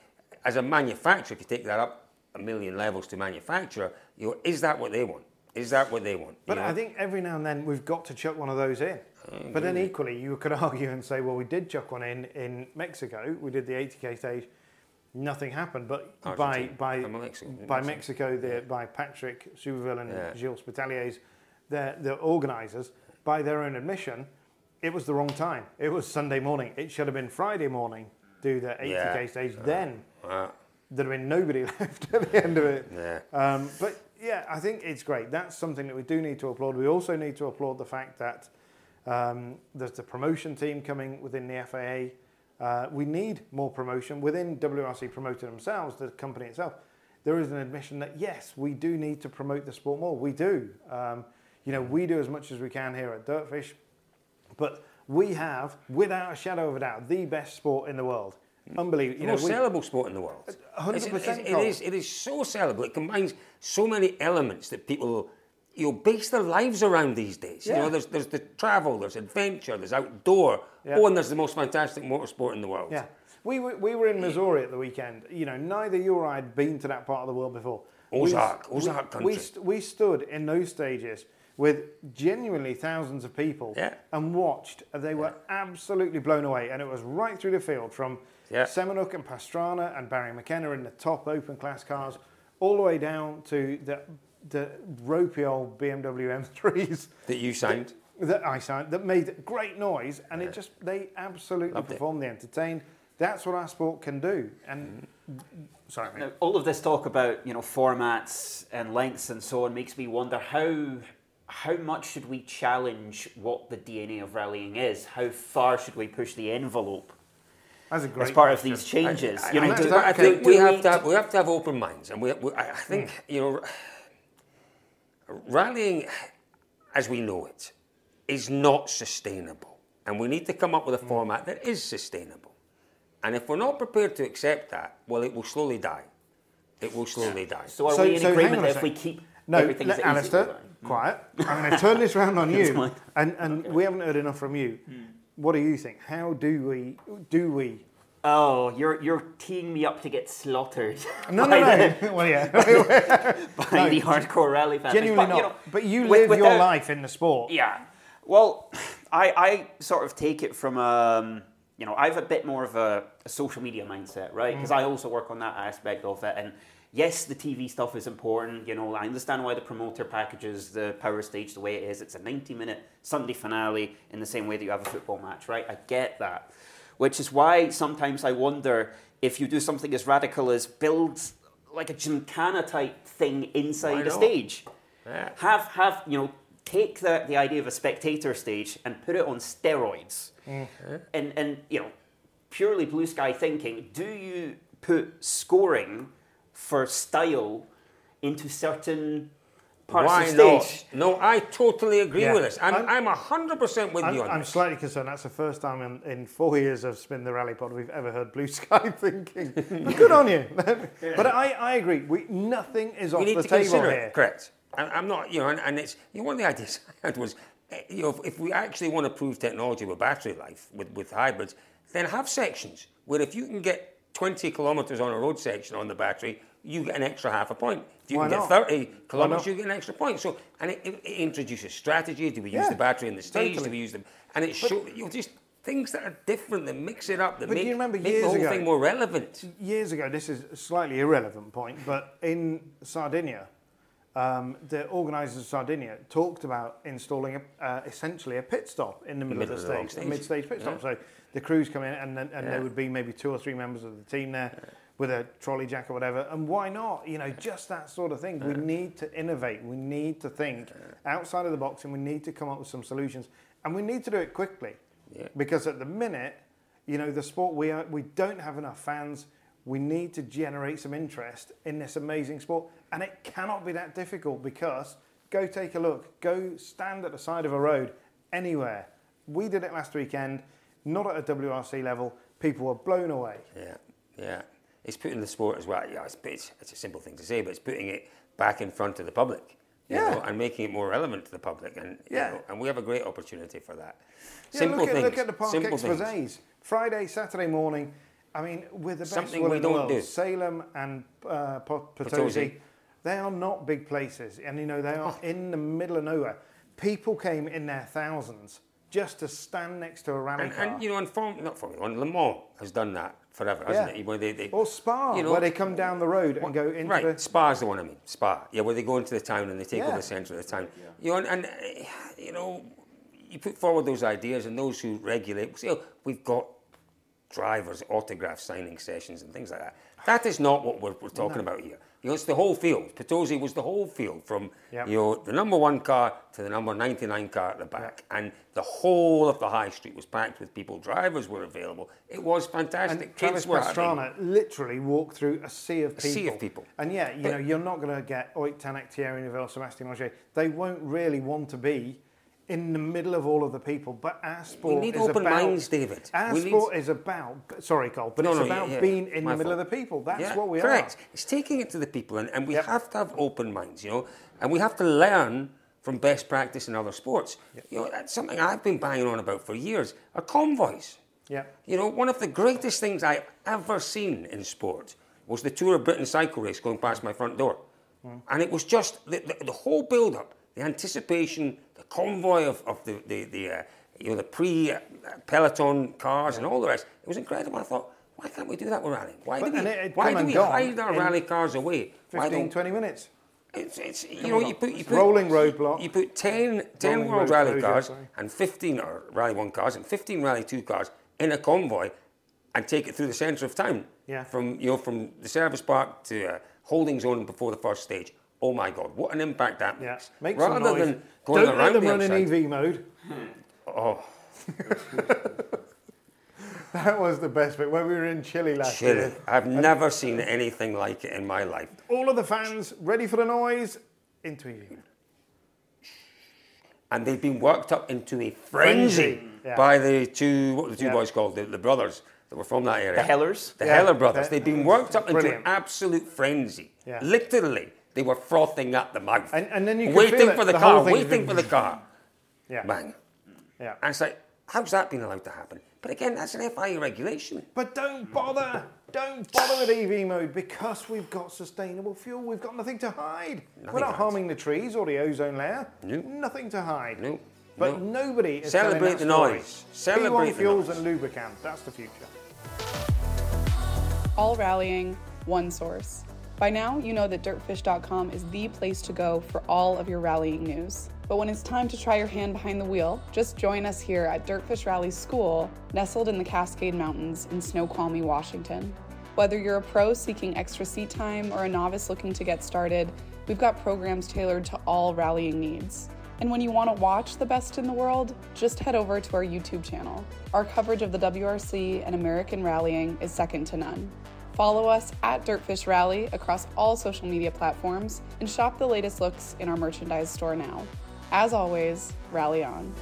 [SPEAKER 5] as a manufacturer, if you take that up a million levels to manufacturer, you know, is that what they want? Is that what they want?
[SPEAKER 4] But
[SPEAKER 5] you know?
[SPEAKER 4] I think every now and then we've got to chuck one of those in. But then equally, you could argue and say, well, we did chuck one in in Mexico. We did the eighty K stage. Nothing happened. But by by
[SPEAKER 5] Oh, Mexico.
[SPEAKER 4] by Mexico, the, by Patrick Souville and
[SPEAKER 5] Yeah.
[SPEAKER 4] Gilles Spitaliers, the the organisers, by their own admission, it was the wrong time. It was Sunday morning. It should have been Friday morning. Do the eighty K
[SPEAKER 5] Yeah.
[SPEAKER 4] stage. Then
[SPEAKER 5] Uh,
[SPEAKER 4] there'd have been nobody left at the end of it.
[SPEAKER 5] Yeah.
[SPEAKER 4] Um, but yeah, I think it's great. That's something that we do need to applaud. We also need to applaud the fact that um, there's the promotion team coming within the F A A. Uh, we need more promotion within W R C promoting themselves, the company itself. There is an admission that yes, we do need to promote the sport more. We do. Um, you know, we do as much as we can here at Dirtfish, but we have, without a shadow of a doubt, the best sport in the world. Unbelievable.
[SPEAKER 5] the
[SPEAKER 4] You know,
[SPEAKER 5] most
[SPEAKER 4] we,
[SPEAKER 5] sellable sport in the world.
[SPEAKER 4] one hundred
[SPEAKER 5] It's-
[SPEAKER 4] percent
[SPEAKER 5] it's- It is, it is so sellable. It combines so many elements that people, you know, base their lives around these days. You
[SPEAKER 4] Yeah.
[SPEAKER 5] know, there's there's the travel, there's adventure, there's outdoor.
[SPEAKER 4] Yeah.
[SPEAKER 5] Oh, and there's the most fantastic motorsport in the world.
[SPEAKER 4] Yeah. We were, we were in Missouri at the weekend. You know, neither you or I had been to that part of the world before.
[SPEAKER 5] Ozark,
[SPEAKER 4] we,
[SPEAKER 5] Ozark
[SPEAKER 4] we,
[SPEAKER 5] country.
[SPEAKER 4] We, st- we stood in those stages with genuinely thousands of people
[SPEAKER 5] Yeah.
[SPEAKER 4] and watched. And they were absolutely blown away. And it was right through the field from
[SPEAKER 5] Yeah.
[SPEAKER 4] Seminuk and Pastrana and Barry McKenna in the top open class cars, all the way down to the, the ropey old B M W M threes.
[SPEAKER 5] That you signed.
[SPEAKER 4] That I signed, that made great noise, and it just, they absolutely
[SPEAKER 5] Loved it.
[SPEAKER 4] performed, they entertained. That's what our sport can do. And, sorry, mate.
[SPEAKER 3] Now, all of this talk about, you know, formats and lengths and so on makes me wonder how how much should we challenge what the D N A of rallying is? How far should we push the envelope
[SPEAKER 4] That's a great
[SPEAKER 3] as part
[SPEAKER 4] question.
[SPEAKER 3] of these changes?
[SPEAKER 5] I,
[SPEAKER 3] you
[SPEAKER 5] I,
[SPEAKER 3] know,
[SPEAKER 5] I,
[SPEAKER 3] do-
[SPEAKER 5] I
[SPEAKER 3] do-
[SPEAKER 5] think
[SPEAKER 3] do
[SPEAKER 5] we have to have, we have to have open minds, and we, we I I think
[SPEAKER 3] Hmm.
[SPEAKER 5] you know, rallying, as we know it, is not sustainable, and we need to come up with a format that is sustainable. And if we're not prepared to accept that, well, it will slowly die. It will slowly die.
[SPEAKER 3] So are
[SPEAKER 4] So-
[SPEAKER 3] we in
[SPEAKER 4] so hang
[SPEAKER 3] agreement
[SPEAKER 4] on a
[SPEAKER 3] that if we
[SPEAKER 4] sec.
[SPEAKER 3] keep
[SPEAKER 4] No,
[SPEAKER 3] everything
[SPEAKER 4] let,
[SPEAKER 3] as it is?
[SPEAKER 4] Alistair, quiet. I'm going to turn this round on
[SPEAKER 3] It's
[SPEAKER 4] you,
[SPEAKER 3] mine.
[SPEAKER 4] and, and we haven't heard enough from you. What do you think? How do we, do we?
[SPEAKER 3] Oh, you're you're teeing me up to get slaughtered.
[SPEAKER 4] No,
[SPEAKER 3] by
[SPEAKER 4] no,
[SPEAKER 3] the-
[SPEAKER 4] no. Well, yeah.
[SPEAKER 3] by
[SPEAKER 4] No,
[SPEAKER 3] the hardcore rally fans.
[SPEAKER 4] Genuinely
[SPEAKER 3] but,
[SPEAKER 4] not.
[SPEAKER 3] you know,
[SPEAKER 4] but you
[SPEAKER 3] with-
[SPEAKER 4] live your
[SPEAKER 3] without-
[SPEAKER 4] life in the sport.
[SPEAKER 3] Yeah. Well, I, I sort of take it from, um, you know, I have a bit more of a, a social media mindset, right? Because I also work on that aspect of it. And yes, the T V stuff is important. You know, I understand why the promoter packages the Power Stage the way it is. It's a ninety-minute Sunday finale in the same way that you have a football match, right? I get that. Which is why sometimes I wonder if you do something as radical as build like a gymkhana type thing inside
[SPEAKER 5] Why
[SPEAKER 3] a
[SPEAKER 5] not?
[SPEAKER 3] stage.
[SPEAKER 5] Yeah.
[SPEAKER 3] Have, have you know, take the, the idea of a spectator stage and put it on steroids. And, and, you know, purely blue sky thinking, do you put scoring for style into certain parts
[SPEAKER 5] Why
[SPEAKER 3] of the stage?
[SPEAKER 5] not? No, I totally agree
[SPEAKER 4] Yeah.
[SPEAKER 5] with this. I'm
[SPEAKER 4] I'm-
[SPEAKER 5] I'm a hundred percent with
[SPEAKER 4] I'm,
[SPEAKER 5] you on
[SPEAKER 4] I'm
[SPEAKER 5] this.
[SPEAKER 4] slightly concerned. That's the first time in, in four years of Spin the Rally Pod we've ever heard blue sky thinking. But good on you. But I, I agree. We, nothing is
[SPEAKER 5] We
[SPEAKER 4] off
[SPEAKER 5] need
[SPEAKER 4] the
[SPEAKER 5] to
[SPEAKER 4] table
[SPEAKER 5] consider
[SPEAKER 4] here.
[SPEAKER 5] it. Correct. And I'm not, you know, and, and it's, you know, one of the ideas I had was, eh, you know, if, if we actually want to prove technology with battery life, with, with hybrids, then have sections where if you can get twenty kilometres on a road section on the battery, you get an extra half a point. If you
[SPEAKER 4] Why
[SPEAKER 5] can
[SPEAKER 4] not?
[SPEAKER 5] get thirty kilometres,
[SPEAKER 4] not?
[SPEAKER 5] you get an extra point. So, and it, it, it introduces strategy. Do we use
[SPEAKER 4] Yeah,
[SPEAKER 5] the battery in the stage?
[SPEAKER 4] totally.
[SPEAKER 5] Do we use them? And it shows, you know, just things that are different, that mix it up, that
[SPEAKER 4] But do
[SPEAKER 5] make,
[SPEAKER 4] you remember
[SPEAKER 5] make
[SPEAKER 4] years
[SPEAKER 5] the whole
[SPEAKER 4] ago-
[SPEAKER 5] thing more relevant.
[SPEAKER 4] Years ago, this is a slightly irrelevant point, but in Sardinia, um, the organisers of Sardinia talked about installing a, uh, essentially a pit stop in the middle,
[SPEAKER 5] middle
[SPEAKER 4] of
[SPEAKER 5] of
[SPEAKER 4] the
[SPEAKER 5] the long
[SPEAKER 4] stage, a
[SPEAKER 5] stage.
[SPEAKER 4] mid-stage pit stop.
[SPEAKER 5] Yeah.
[SPEAKER 4] So the crews come in, and then, and
[SPEAKER 5] Yeah.
[SPEAKER 4] there would be maybe two or three members of the team there with a trolley jack or whatever. And why not? You know, just that sort of thing. We need to innovate. We need to think outside of the box, and we need to come up with some solutions. And we need to do it quickly,
[SPEAKER 5] Yeah.
[SPEAKER 4] because at the minute, you know, the sport, we are, we don't have enough fans. We need to generate some interest in this amazing sport. And it cannot be that difficult, because go take a look. Go stand at the side of a road anywhere. We did it last weekend, not at a W R C level. People were blown away.
[SPEAKER 5] Yeah, yeah. It's putting the sport as well. Yeah, it's, it's, it's a simple thing to say, but it's putting it back in front of the public, you
[SPEAKER 4] Yeah.
[SPEAKER 5] know, and making it more relevant to the public. And you
[SPEAKER 4] Yeah.
[SPEAKER 5] know, and we have a great opportunity for that.
[SPEAKER 4] Yeah,
[SPEAKER 5] Simple
[SPEAKER 4] look at,
[SPEAKER 5] things.
[SPEAKER 4] look at the Park
[SPEAKER 5] simple things.
[SPEAKER 4] Exposés. Friday, Saturday morning, I mean, with the best
[SPEAKER 5] Something
[SPEAKER 4] will
[SPEAKER 5] we
[SPEAKER 4] in the
[SPEAKER 5] don't
[SPEAKER 4] world,
[SPEAKER 5] do.
[SPEAKER 4] Salem and uh, Pot- Potosi,
[SPEAKER 5] Potosi.
[SPEAKER 4] they are not big places, and you know they are in the middle of nowhere. People came in their thousands just to stand next to a rally
[SPEAKER 5] And,
[SPEAKER 4] car.
[SPEAKER 5] and you know, and Form, not Formula One, Le Mans has done that forever, hasn't
[SPEAKER 4] Yeah.
[SPEAKER 5] it? Where they, they,
[SPEAKER 4] Or Spa,
[SPEAKER 5] you know,
[SPEAKER 4] where they come down the road and go into
[SPEAKER 5] right,
[SPEAKER 4] the...
[SPEAKER 5] Spa's the one I mean. Spa, yeah, where they go into the town and they take
[SPEAKER 4] Yeah.
[SPEAKER 5] over the centre of the town. You know, and, and uh, you know, you put forward those ideas, and those who regulate say, oh, we've got drivers, autograph signing sessions, and things like that. That is not what we're, we're talking about here. You know, it's the whole field. Potosi was the whole field, from
[SPEAKER 4] Yep.
[SPEAKER 5] you know the number one car to the number ninety-nine car at the back, and the whole of the high street was packed with people. Drivers were available. It was fantastic.
[SPEAKER 4] And Travis
[SPEAKER 5] Kids were having-
[SPEAKER 4] Pastrana literally walked through a sea of
[SPEAKER 5] A
[SPEAKER 4] people.
[SPEAKER 5] sea of people.
[SPEAKER 4] And yeah, you
[SPEAKER 5] But-
[SPEAKER 4] know, you're not going to get Oit Tanak, Thierry Neuville, Sébastien Ogier. They won't really want to be in the middle of all of the people. But our sport
[SPEAKER 5] need
[SPEAKER 4] is
[SPEAKER 5] open
[SPEAKER 4] about...
[SPEAKER 5] minds, David.
[SPEAKER 4] Our
[SPEAKER 5] We need-
[SPEAKER 4] sport is about... Sorry, Cole, but
[SPEAKER 5] No,
[SPEAKER 4] it's
[SPEAKER 5] no,
[SPEAKER 4] about
[SPEAKER 5] yeah, yeah.
[SPEAKER 4] being in
[SPEAKER 5] My
[SPEAKER 4] the middle
[SPEAKER 5] fault.
[SPEAKER 4] of the people. That's
[SPEAKER 5] Yeah,
[SPEAKER 4] what we
[SPEAKER 5] correct.
[SPEAKER 4] are.
[SPEAKER 5] It's taking it to the people, and, and we
[SPEAKER 4] Yep.
[SPEAKER 5] have to have open minds, you know, and we have to learn from best practice in other sports. You know, that's something I've been banging on about for years, are convoys.
[SPEAKER 4] Yeah.
[SPEAKER 5] You know, one of the greatest things I ever seen in sport was the Tour of Britain cycle race going past my front door.
[SPEAKER 4] Mm.
[SPEAKER 5] And it was just the, the, the whole build-up, the anticipation, the convoy of, of the, the, the uh, you know, the pre-peloton cars and all the rest. It was incredible. I thought, why can't we do that with rallying? Why
[SPEAKER 4] But-
[SPEAKER 5] do we,
[SPEAKER 4] and it- it
[SPEAKER 5] why
[SPEAKER 4] come
[SPEAKER 5] do
[SPEAKER 4] and
[SPEAKER 5] we
[SPEAKER 4] gone
[SPEAKER 5] hide our
[SPEAKER 4] in
[SPEAKER 5] rally cars away? Why
[SPEAKER 4] fifteen,
[SPEAKER 5] don't-
[SPEAKER 4] twenty minutes.
[SPEAKER 5] It's, it's, you know, you put, you put
[SPEAKER 4] Rolling roadblock.
[SPEAKER 5] You put ten, ten
[SPEAKER 4] Rolling
[SPEAKER 5] World
[SPEAKER 4] road
[SPEAKER 5] Rally
[SPEAKER 4] closure,
[SPEAKER 5] cars
[SPEAKER 4] sorry.
[SPEAKER 5] and fifteen or Rally One cars and fifteen Rally Two cars in a convoy and take it through the centre of town.
[SPEAKER 4] Yeah.
[SPEAKER 5] From you know from the service park to uh, holding zone before the first stage. Oh my God, what an impact that
[SPEAKER 4] Yeah.
[SPEAKER 5] makes!
[SPEAKER 4] Make
[SPEAKER 5] Rather
[SPEAKER 4] some noise.
[SPEAKER 5] than going
[SPEAKER 4] Don't
[SPEAKER 5] around
[SPEAKER 4] let them
[SPEAKER 5] the
[SPEAKER 4] run in
[SPEAKER 5] outside.
[SPEAKER 4] E V mode.
[SPEAKER 5] Oh,
[SPEAKER 4] That was the best bit when we were in Chile last
[SPEAKER 5] Chile!
[SPEAKER 4] year.
[SPEAKER 5] I've never seen anything like it in my life.
[SPEAKER 4] All of the fans ready for the noise into E V.
[SPEAKER 5] And they've been worked up into a frenzy,
[SPEAKER 4] Frenzy, yeah.
[SPEAKER 5] by the two, what were the two
[SPEAKER 4] Yeah.
[SPEAKER 5] boys called? The, the brothers that were from that area.
[SPEAKER 3] The Hellers.
[SPEAKER 5] The
[SPEAKER 4] Yeah,
[SPEAKER 5] Heller brothers.
[SPEAKER 4] that-
[SPEAKER 5] They've been worked up into an
[SPEAKER 4] brilliant.
[SPEAKER 5] absolute frenzy.
[SPEAKER 4] Yeah.
[SPEAKER 5] Literally, they were frothing at the mouth.
[SPEAKER 4] And- and then you could
[SPEAKER 5] waiting
[SPEAKER 4] feel it,
[SPEAKER 5] for the,
[SPEAKER 4] the
[SPEAKER 5] car,
[SPEAKER 4] whole thing's
[SPEAKER 5] waiting
[SPEAKER 4] been-
[SPEAKER 5] for the car.
[SPEAKER 4] Yeah.
[SPEAKER 5] Bang.
[SPEAKER 4] Yeah.
[SPEAKER 5] And it's like, how's that been allowed to happen? But again, that's an F I A regulation.
[SPEAKER 4] But don't bother. Don't bother with E V mode because we've got sustainable fuel. We've got nothing to hide.
[SPEAKER 5] Nothing
[SPEAKER 4] We're not
[SPEAKER 5] to hide.
[SPEAKER 4] harming the trees or the ozone layer.
[SPEAKER 5] No.
[SPEAKER 4] Nothing to hide.
[SPEAKER 5] No.
[SPEAKER 4] But
[SPEAKER 5] No.
[SPEAKER 4] nobody is
[SPEAKER 5] Celebrate
[SPEAKER 4] telling
[SPEAKER 5] the
[SPEAKER 4] that story.
[SPEAKER 5] noise. Celebrate
[SPEAKER 4] P one
[SPEAKER 5] the
[SPEAKER 4] fuels
[SPEAKER 5] noise.
[SPEAKER 4] and lubricants. That's the future.
[SPEAKER 6] All rallying, one source. By now, you know that dirtfish dot com is the place to go for all of your rallying news. But when it's time to try your hand behind the wheel, just join us here at Dirtfish Rally School, nestled in the Cascade Mountains in Snoqualmie, Washington. Whether you're a pro seeking extra seat time or a novice looking to get started, we've got programs tailored to all rallying needs. And when you want to watch the best in the world, just head over to our YouTube channel. Our coverage of the W R C and American rallying is second to none. Follow us at Dirtfish Rally across all social media platforms and shop the latest looks in our merchandise store now. As always, rally on.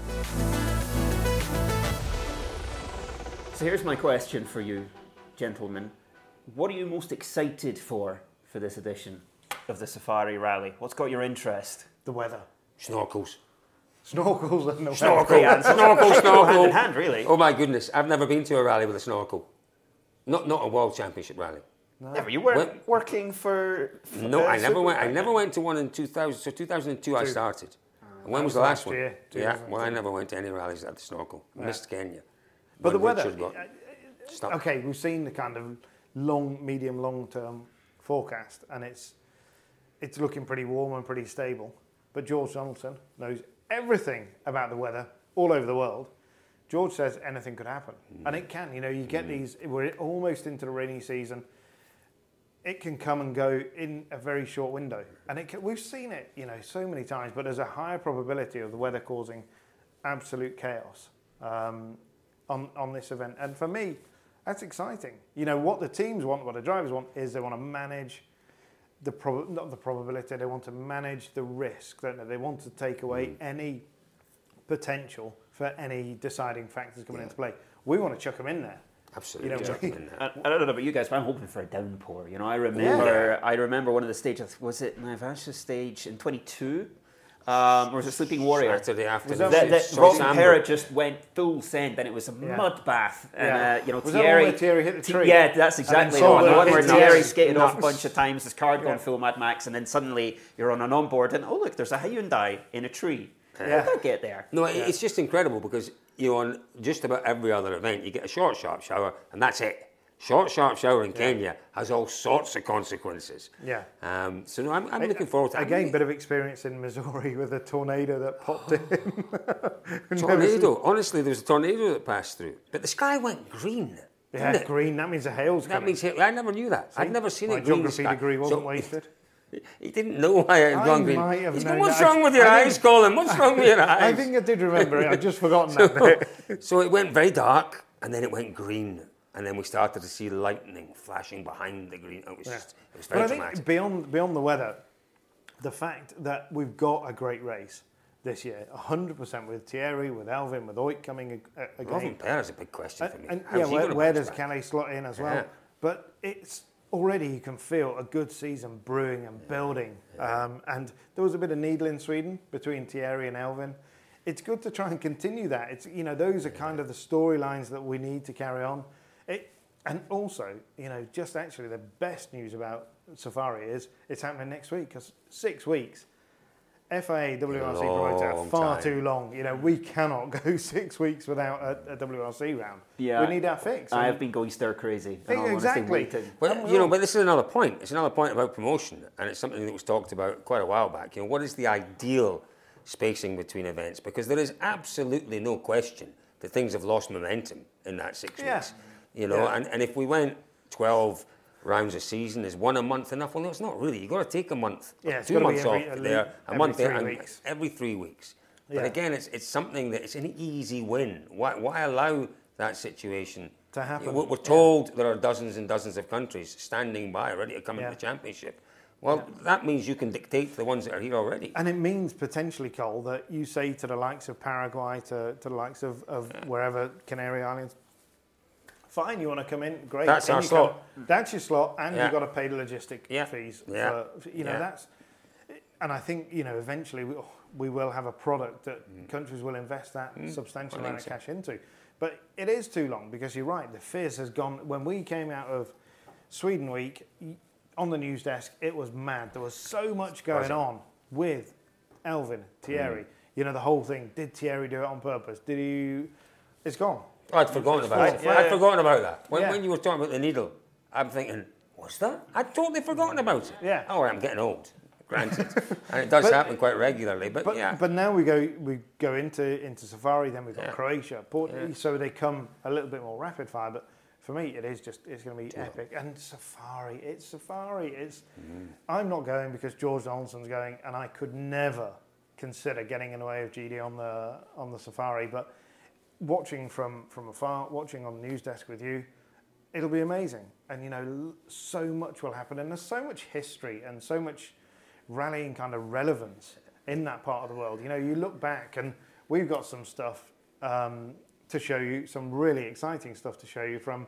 [SPEAKER 3] So here's my question for you, gentlemen. What are you most excited for for this edition of the Safari Rally? What's got your interest?
[SPEAKER 4] The weather.
[SPEAKER 5] Snorkels.
[SPEAKER 4] Snorkels and the
[SPEAKER 5] Snorkel.
[SPEAKER 3] Yeah,
[SPEAKER 5] Snorkel,
[SPEAKER 3] Go
[SPEAKER 5] snorkel.
[SPEAKER 3] hand in hand, really.
[SPEAKER 5] Oh my goodness, I've never been to a rally with a snorkel. Not not a world championship rally.
[SPEAKER 3] Never. You weren't
[SPEAKER 5] When-
[SPEAKER 3] working for.
[SPEAKER 5] No,
[SPEAKER 3] uh,
[SPEAKER 5] I never
[SPEAKER 3] Super-
[SPEAKER 5] went. I never went to one in two thousand. So two thousand two, I started. And when was the last
[SPEAKER 4] last
[SPEAKER 5] one?
[SPEAKER 4] year,
[SPEAKER 5] Yeah,
[SPEAKER 4] two thousand two.
[SPEAKER 5] well, I never went to any rallies at the snorkel. I missed Kenya.
[SPEAKER 4] But the
[SPEAKER 5] When
[SPEAKER 4] weather.
[SPEAKER 5] Richard got stuck.
[SPEAKER 4] Okay, we've seen the kind of long, medium, long-term forecast, and it's it's looking pretty warm and pretty stable. But George Donaldson knows everything about the weather all over the world. George says anything could happen,
[SPEAKER 5] Mm.
[SPEAKER 4] and it can. You know, you get these. We're almost into the rainy season. It can come and go in a very short window, and it can, we've seen it, you know, so many times. But there's a higher probability of the weather causing absolute chaos um, on on this event, and for me, that's exciting. You know, what the teams want, what the drivers want, is they want to manage the prob- not the probability. They want to manage the risk, don't they? They want to take away any potential for any deciding factors coming into play. We want to chuck them in there.
[SPEAKER 5] Absolutely.
[SPEAKER 4] You know,
[SPEAKER 5] chuck
[SPEAKER 4] we-
[SPEAKER 5] them in there.
[SPEAKER 3] I, I don't know about you guys, but I'm hoping for a downpour. You know, I remember, I remember one of the stages. Was it Navasha stage in twenty-two? Um, or was it Sleeping Warrior?
[SPEAKER 5] Saturday afternoon.
[SPEAKER 4] that
[SPEAKER 3] That,
[SPEAKER 4] when
[SPEAKER 3] that
[SPEAKER 5] Southampton.
[SPEAKER 3] Robin Perra just went full send, and it was a
[SPEAKER 4] Yeah.
[SPEAKER 3] mud bath. And
[SPEAKER 4] Yeah.
[SPEAKER 3] uh, you know,
[SPEAKER 4] Was that the
[SPEAKER 3] Thierry,
[SPEAKER 4] one where Thierry hit the
[SPEAKER 3] T-
[SPEAKER 4] tree?
[SPEAKER 3] Yeah, that's
[SPEAKER 4] And
[SPEAKER 3] exactly
[SPEAKER 4] then
[SPEAKER 3] the one.
[SPEAKER 4] Solberg
[SPEAKER 3] The one
[SPEAKER 4] hit
[SPEAKER 3] where
[SPEAKER 4] the
[SPEAKER 3] Thierry
[SPEAKER 4] nuts.
[SPEAKER 3] skated off a
[SPEAKER 4] Nuts.
[SPEAKER 3] bunch of times, his car
[SPEAKER 4] Yeah.
[SPEAKER 3] gone full Mad Max, and then suddenly you're on an onboard, and oh look, there's a Hyundai in a tree. How
[SPEAKER 4] Yeah.
[SPEAKER 3] did that get there?
[SPEAKER 5] No, it it's just incredible because you know, on just about every other event, you get a short, sharp shower, and that's it. Short, sharp shower in Kenya has all sorts of consequences.
[SPEAKER 4] Yeah.
[SPEAKER 5] Um, so no, I'm, I'm looking forward to it.
[SPEAKER 4] Again, bit of experience in Missouri with a tornado that popped in.
[SPEAKER 5] Tornado. Honestly, there was a tornado that passed through, but the sky went green.
[SPEAKER 4] Yeah,
[SPEAKER 5] didn't it?
[SPEAKER 4] green. That means the hail's
[SPEAKER 5] That
[SPEAKER 4] coming.
[SPEAKER 5] means I never knew that. I'd never seen
[SPEAKER 4] My
[SPEAKER 5] it green.
[SPEAKER 4] geography
[SPEAKER 5] sky.
[SPEAKER 4] degree wasn't
[SPEAKER 5] So-
[SPEAKER 4] wasted.
[SPEAKER 5] He didn't know why it had
[SPEAKER 4] I
[SPEAKER 5] gone green.
[SPEAKER 4] might have
[SPEAKER 5] He's
[SPEAKER 4] known
[SPEAKER 5] going, what's
[SPEAKER 4] that.
[SPEAKER 5] wrong with your
[SPEAKER 4] I
[SPEAKER 5] eyes,
[SPEAKER 4] think-
[SPEAKER 5] Colin? What's wrong with your eyes?
[SPEAKER 4] I think I did remember it. I'd just forgotten that bit.
[SPEAKER 5] So it went very dark, and then it went green, and then we started to see lightning flashing behind the green. It was just, it was very
[SPEAKER 4] But I
[SPEAKER 5] dramatic.
[SPEAKER 4] think beyond beyond the weather, the fact that we've got a great race this year, one hundred percent with Thierry, with Elvin, with Oik coming a- a- again.
[SPEAKER 5] Robin Perra is a big question
[SPEAKER 4] And,
[SPEAKER 5] for me.
[SPEAKER 4] and
[SPEAKER 5] How's
[SPEAKER 4] yeah,
[SPEAKER 5] he
[SPEAKER 4] where,
[SPEAKER 5] gonna
[SPEAKER 4] where
[SPEAKER 5] bounce
[SPEAKER 4] does
[SPEAKER 5] back?
[SPEAKER 4] Calais slot in as well?
[SPEAKER 5] Yeah.
[SPEAKER 4] But it's already, you can feel a good season brewing and building. Um, and there was a bit of needle in Sweden between Thierry and Elvin. It's good to try and continue that. It's, you know, those are kind of the storylines that we need to carry on. It, and also, you know, just actually the best news about Safari is it's happening next week, because six weeks. F A A, W R C promoter,
[SPEAKER 5] Long
[SPEAKER 4] far
[SPEAKER 5] time.
[SPEAKER 4] too long. You know, we cannot go six weeks without a, a W R C round.
[SPEAKER 3] Yeah,
[SPEAKER 4] we need our fix.
[SPEAKER 3] I
[SPEAKER 4] And-
[SPEAKER 3] have been going stir crazy. in
[SPEAKER 4] Think-
[SPEAKER 3] all honesty,
[SPEAKER 4] exactly.
[SPEAKER 3] waiting.
[SPEAKER 5] Well, you know, but this is another point. It's another point about promotion, and it's something that was talked about quite a while back. You know, what is the ideal spacing between events? Because there is absolutely no question that things have lost momentum in that six
[SPEAKER 4] Yeah.
[SPEAKER 5] weeks. You know,
[SPEAKER 4] Yeah.
[SPEAKER 5] and, and if we went twelve rounds a season, is one a month enough? Well, no, it's not really. You've got to take a month,
[SPEAKER 4] Yeah, it's
[SPEAKER 5] two
[SPEAKER 4] gotta be
[SPEAKER 5] months
[SPEAKER 4] every-
[SPEAKER 5] off
[SPEAKER 4] at
[SPEAKER 5] there,
[SPEAKER 4] least
[SPEAKER 5] a
[SPEAKER 4] every
[SPEAKER 5] month there,
[SPEAKER 4] three
[SPEAKER 5] and
[SPEAKER 4] weeks.
[SPEAKER 5] every three weeks. But
[SPEAKER 4] Yeah.
[SPEAKER 5] again, it's it's something that it's an easy win. Why why allow that situation
[SPEAKER 4] To happen?
[SPEAKER 5] We're, we're told there are dozens and dozens of countries standing by, ready to come
[SPEAKER 4] Yeah.
[SPEAKER 5] into the championship. Well, that means you can dictate to the ones that are here already.
[SPEAKER 4] And it means potentially, Cole, that you say to the likes of Paraguay, to, to the likes of, of wherever, Canary Islands, fine, you want to come in, great.
[SPEAKER 5] That's
[SPEAKER 4] Can
[SPEAKER 5] our
[SPEAKER 4] you
[SPEAKER 5] slot.
[SPEAKER 4] come- That's your slot, and
[SPEAKER 5] Yeah.
[SPEAKER 4] you've got to pay the logistic
[SPEAKER 5] Yeah.
[SPEAKER 4] fees.
[SPEAKER 5] Yeah.
[SPEAKER 4] For, you know,
[SPEAKER 5] Yeah.
[SPEAKER 4] that's... And I think, you know, eventually we, we will have a product that countries will invest that substantial
[SPEAKER 5] Mm. I
[SPEAKER 4] amount of
[SPEAKER 5] think so.
[SPEAKER 4] cash into. But it is too long, because you're right, the fizz has gone... When we came out of Sweden Week, y- on the news desk, it was mad. There was so much going
[SPEAKER 5] it?
[SPEAKER 4] on with Elvin, Thierry. You know, the whole thing. Did Thierry do it on purpose? Did he... It's gone.
[SPEAKER 5] Oh, I'd forgotten about
[SPEAKER 4] Right,
[SPEAKER 5] it.
[SPEAKER 4] yeah,
[SPEAKER 5] I'd
[SPEAKER 4] yeah.
[SPEAKER 5] forgotten about that. When,
[SPEAKER 4] Yeah.
[SPEAKER 5] when you were talking about the needle, I'm thinking, what's that? I'd totally forgotten about it.
[SPEAKER 4] Yeah.
[SPEAKER 5] Oh, I'm getting old, granted. And it does
[SPEAKER 4] But-
[SPEAKER 5] happen quite regularly, but,
[SPEAKER 4] But
[SPEAKER 5] yeah.
[SPEAKER 4] but now we go we go into into Safari, then we've got
[SPEAKER 5] Yeah.
[SPEAKER 4] Croatia, Portugal, so they come a little bit more rapid fire. But for me, it is just it's going to be epic. And Safari, it's Safari. It's
[SPEAKER 5] Mm-hmm.
[SPEAKER 4] I'm not going because George Donaldson's going, and I could never consider getting in the way of G D on the on the Safari. But watching from from afar, watching on the news desk with you, it'll be amazing. And you know, l- so much will happen, and there's so much history and so much rallying kind of relevance in that part of the world. You know, you look back, and we've got some stuff um, to show you, some really exciting stuff to show you from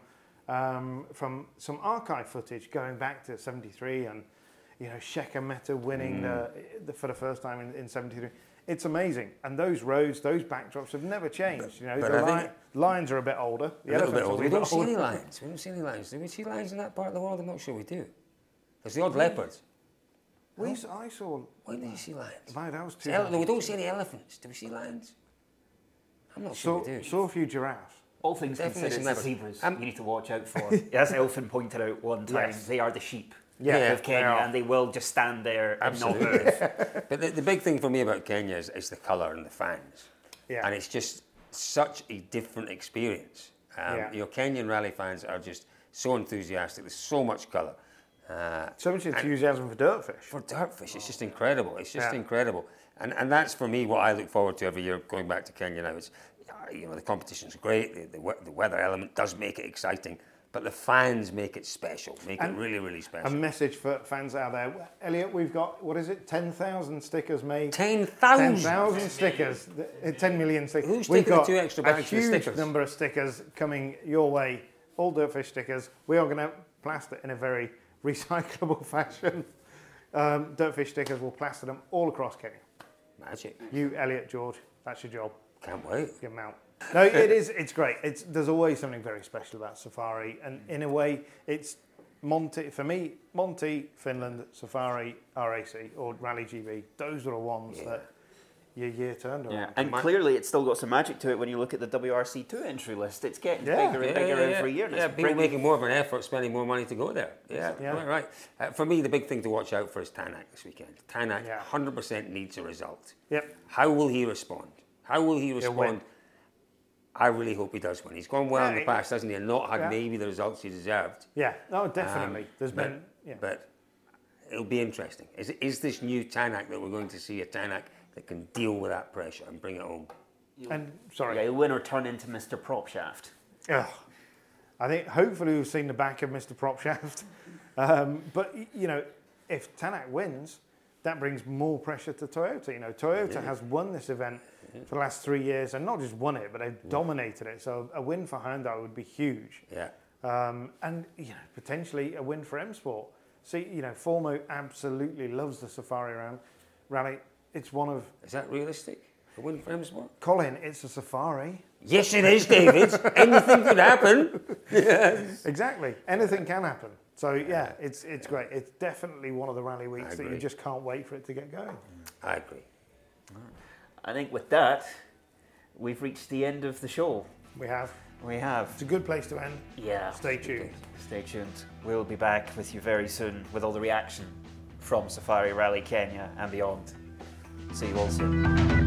[SPEAKER 4] um, from some archive footage going back to seventy-three, and you know, Shekhar Mehta winning the, the, for the first time in, in seventy-three. It's amazing, and those roads, those backdrops have never changed. You know,
[SPEAKER 5] but
[SPEAKER 4] the
[SPEAKER 5] I think-
[SPEAKER 4] li- lions are a bit older. The
[SPEAKER 5] a little bit
[SPEAKER 4] elephants are
[SPEAKER 5] older.
[SPEAKER 4] a
[SPEAKER 5] We
[SPEAKER 4] bit
[SPEAKER 5] don't see any
[SPEAKER 4] older.
[SPEAKER 5] lions. We don't see any lions. Do we see lions in that part of the world? I'm not sure we do. There's the odd leopard.
[SPEAKER 4] We, s- I saw.
[SPEAKER 5] Why do you see lions?
[SPEAKER 4] Wow, that was too.
[SPEAKER 5] Ele- no, we don't see any elephants. Do we see lions? I'm not sure
[SPEAKER 4] Saw,
[SPEAKER 5] we do.
[SPEAKER 4] saw a few giraffes.
[SPEAKER 3] All things
[SPEAKER 5] Definitely
[SPEAKER 3] considered,
[SPEAKER 5] some
[SPEAKER 3] it's the
[SPEAKER 5] leopard.
[SPEAKER 3] zebras
[SPEAKER 5] Um,
[SPEAKER 3] you need to watch out for. As Elfin pointed out one time,
[SPEAKER 4] Yes.
[SPEAKER 3] they are the sheep
[SPEAKER 4] Yeah,
[SPEAKER 3] of Kenya,
[SPEAKER 4] they are.
[SPEAKER 3] and they will just stand there and not
[SPEAKER 5] Absolutely.
[SPEAKER 3] move.
[SPEAKER 5] But the, the big thing for me about Kenya is, is the colour and the fans.
[SPEAKER 4] Yeah.
[SPEAKER 5] And it's just such a different experience. Um,
[SPEAKER 4] Yeah.
[SPEAKER 5] You know, Kenyan rally fans are just so enthusiastic. There's so much colour. Uh,
[SPEAKER 4] So much enthusiasm for dirtfish.
[SPEAKER 5] for dirtfish, it's just incredible. It's just
[SPEAKER 4] Yeah.
[SPEAKER 5] incredible. And and that's for me what I look forward to every year going back to Kenya now. It's, uh, you know, the competition's great. The, the, we- the weather element does make it exciting. But the fans make it special, make
[SPEAKER 4] And
[SPEAKER 5] it really, really
[SPEAKER 4] A
[SPEAKER 5] special.
[SPEAKER 4] message for fans out there. Elliot, we've got, what is it, ten thousand stickers made?
[SPEAKER 5] ten
[SPEAKER 4] ten
[SPEAKER 5] thousand!
[SPEAKER 4] thousand stickers. Uh, ten million stickers.
[SPEAKER 5] Who's
[SPEAKER 4] We've
[SPEAKER 5] taking the
[SPEAKER 4] got
[SPEAKER 5] two extra
[SPEAKER 4] a
[SPEAKER 5] bags for the
[SPEAKER 4] huge
[SPEAKER 5] stickers?
[SPEAKER 4] number of stickers coming your way. All Dirtfish stickers. We are going to plaster in a very recyclable fashion. Um, Dirtfish stickers, we'll plaster them all across Kenya.
[SPEAKER 5] Magic.
[SPEAKER 4] You, Elliot, George, that's your job.
[SPEAKER 5] Can't wait.
[SPEAKER 4] Get 'em out. No, it is. It's great. It's there's always something very special about Safari, and in a way, it's Monty for me. Monty, Finland, Safari, R A C, or Rally G B. Those are the ones
[SPEAKER 5] Yeah.
[SPEAKER 4] that your year turned around.
[SPEAKER 3] Yeah, and clearly it's still got some magic to it when you look at the W R C two entry list. It's getting
[SPEAKER 4] Yeah.
[SPEAKER 3] bigger and
[SPEAKER 5] Yeah,
[SPEAKER 3] bigger
[SPEAKER 5] yeah, yeah.
[SPEAKER 3] every year. and
[SPEAKER 5] Yeah,
[SPEAKER 3] it's
[SPEAKER 5] people
[SPEAKER 3] bringing-
[SPEAKER 5] making more of an effort, spending more money to go there. Yeah,
[SPEAKER 4] Yeah.
[SPEAKER 5] right, right. Uh, for me, the big thing to watch out for is Tanak this weekend. Tanak
[SPEAKER 4] Yeah.
[SPEAKER 5] one hundred percent needs a result.
[SPEAKER 4] Yep.
[SPEAKER 5] How will he respond? How will he
[SPEAKER 4] win.
[SPEAKER 5] respond? I really hope he does win. He's gone well
[SPEAKER 4] Yeah,
[SPEAKER 5] in the
[SPEAKER 4] he-
[SPEAKER 5] past, hasn't he? And not had
[SPEAKER 4] Yeah.
[SPEAKER 5] maybe the results he deserved.
[SPEAKER 4] Yeah. No, definitely.
[SPEAKER 5] Um,
[SPEAKER 4] There's
[SPEAKER 5] but,
[SPEAKER 4] been. Yeah.
[SPEAKER 5] But it'll be interesting. Is, is this new Tanak that we're going to see a Tanak that can deal with that pressure and bring it home?
[SPEAKER 4] and sorry.
[SPEAKER 3] Yeah, he'll win or turn into Mister Propshaft.
[SPEAKER 4] Ugh. I think hopefully we've seen the back of Mister Propshaft. Um, but, y- you know, if Tanak wins, that brings more pressure to Toyota. You know, Toyota has won this event for the last three years, and not just won it, but they've dominated it. So a win for Hyundai would be huge.
[SPEAKER 5] Yeah.
[SPEAKER 4] Um, and, you know, potentially a win for M Sport. See, you know, Formo absolutely loves the Safari round rally. It's one of...
[SPEAKER 5] Is that realistic? A win for M Sport?
[SPEAKER 4] Colin, it's a Safari.
[SPEAKER 5] Yes, it is, David. Anything could happen.
[SPEAKER 4] Exactly. Anything can happen. So, yeah, it's it's great. It's definitely one of the rally weeks
[SPEAKER 5] I
[SPEAKER 4] that you
[SPEAKER 5] agree.
[SPEAKER 4] just can't wait for it to get going.
[SPEAKER 5] I agree.
[SPEAKER 3] I think with that, we've reached the end of the show.
[SPEAKER 4] We have.
[SPEAKER 3] We have.
[SPEAKER 4] It's a good place to end.
[SPEAKER 3] Yeah.
[SPEAKER 4] Stay tuned.
[SPEAKER 3] Stay tuned. We'll be back with you very soon with all the reaction from Safari Rally Kenya and beyond. See you all soon.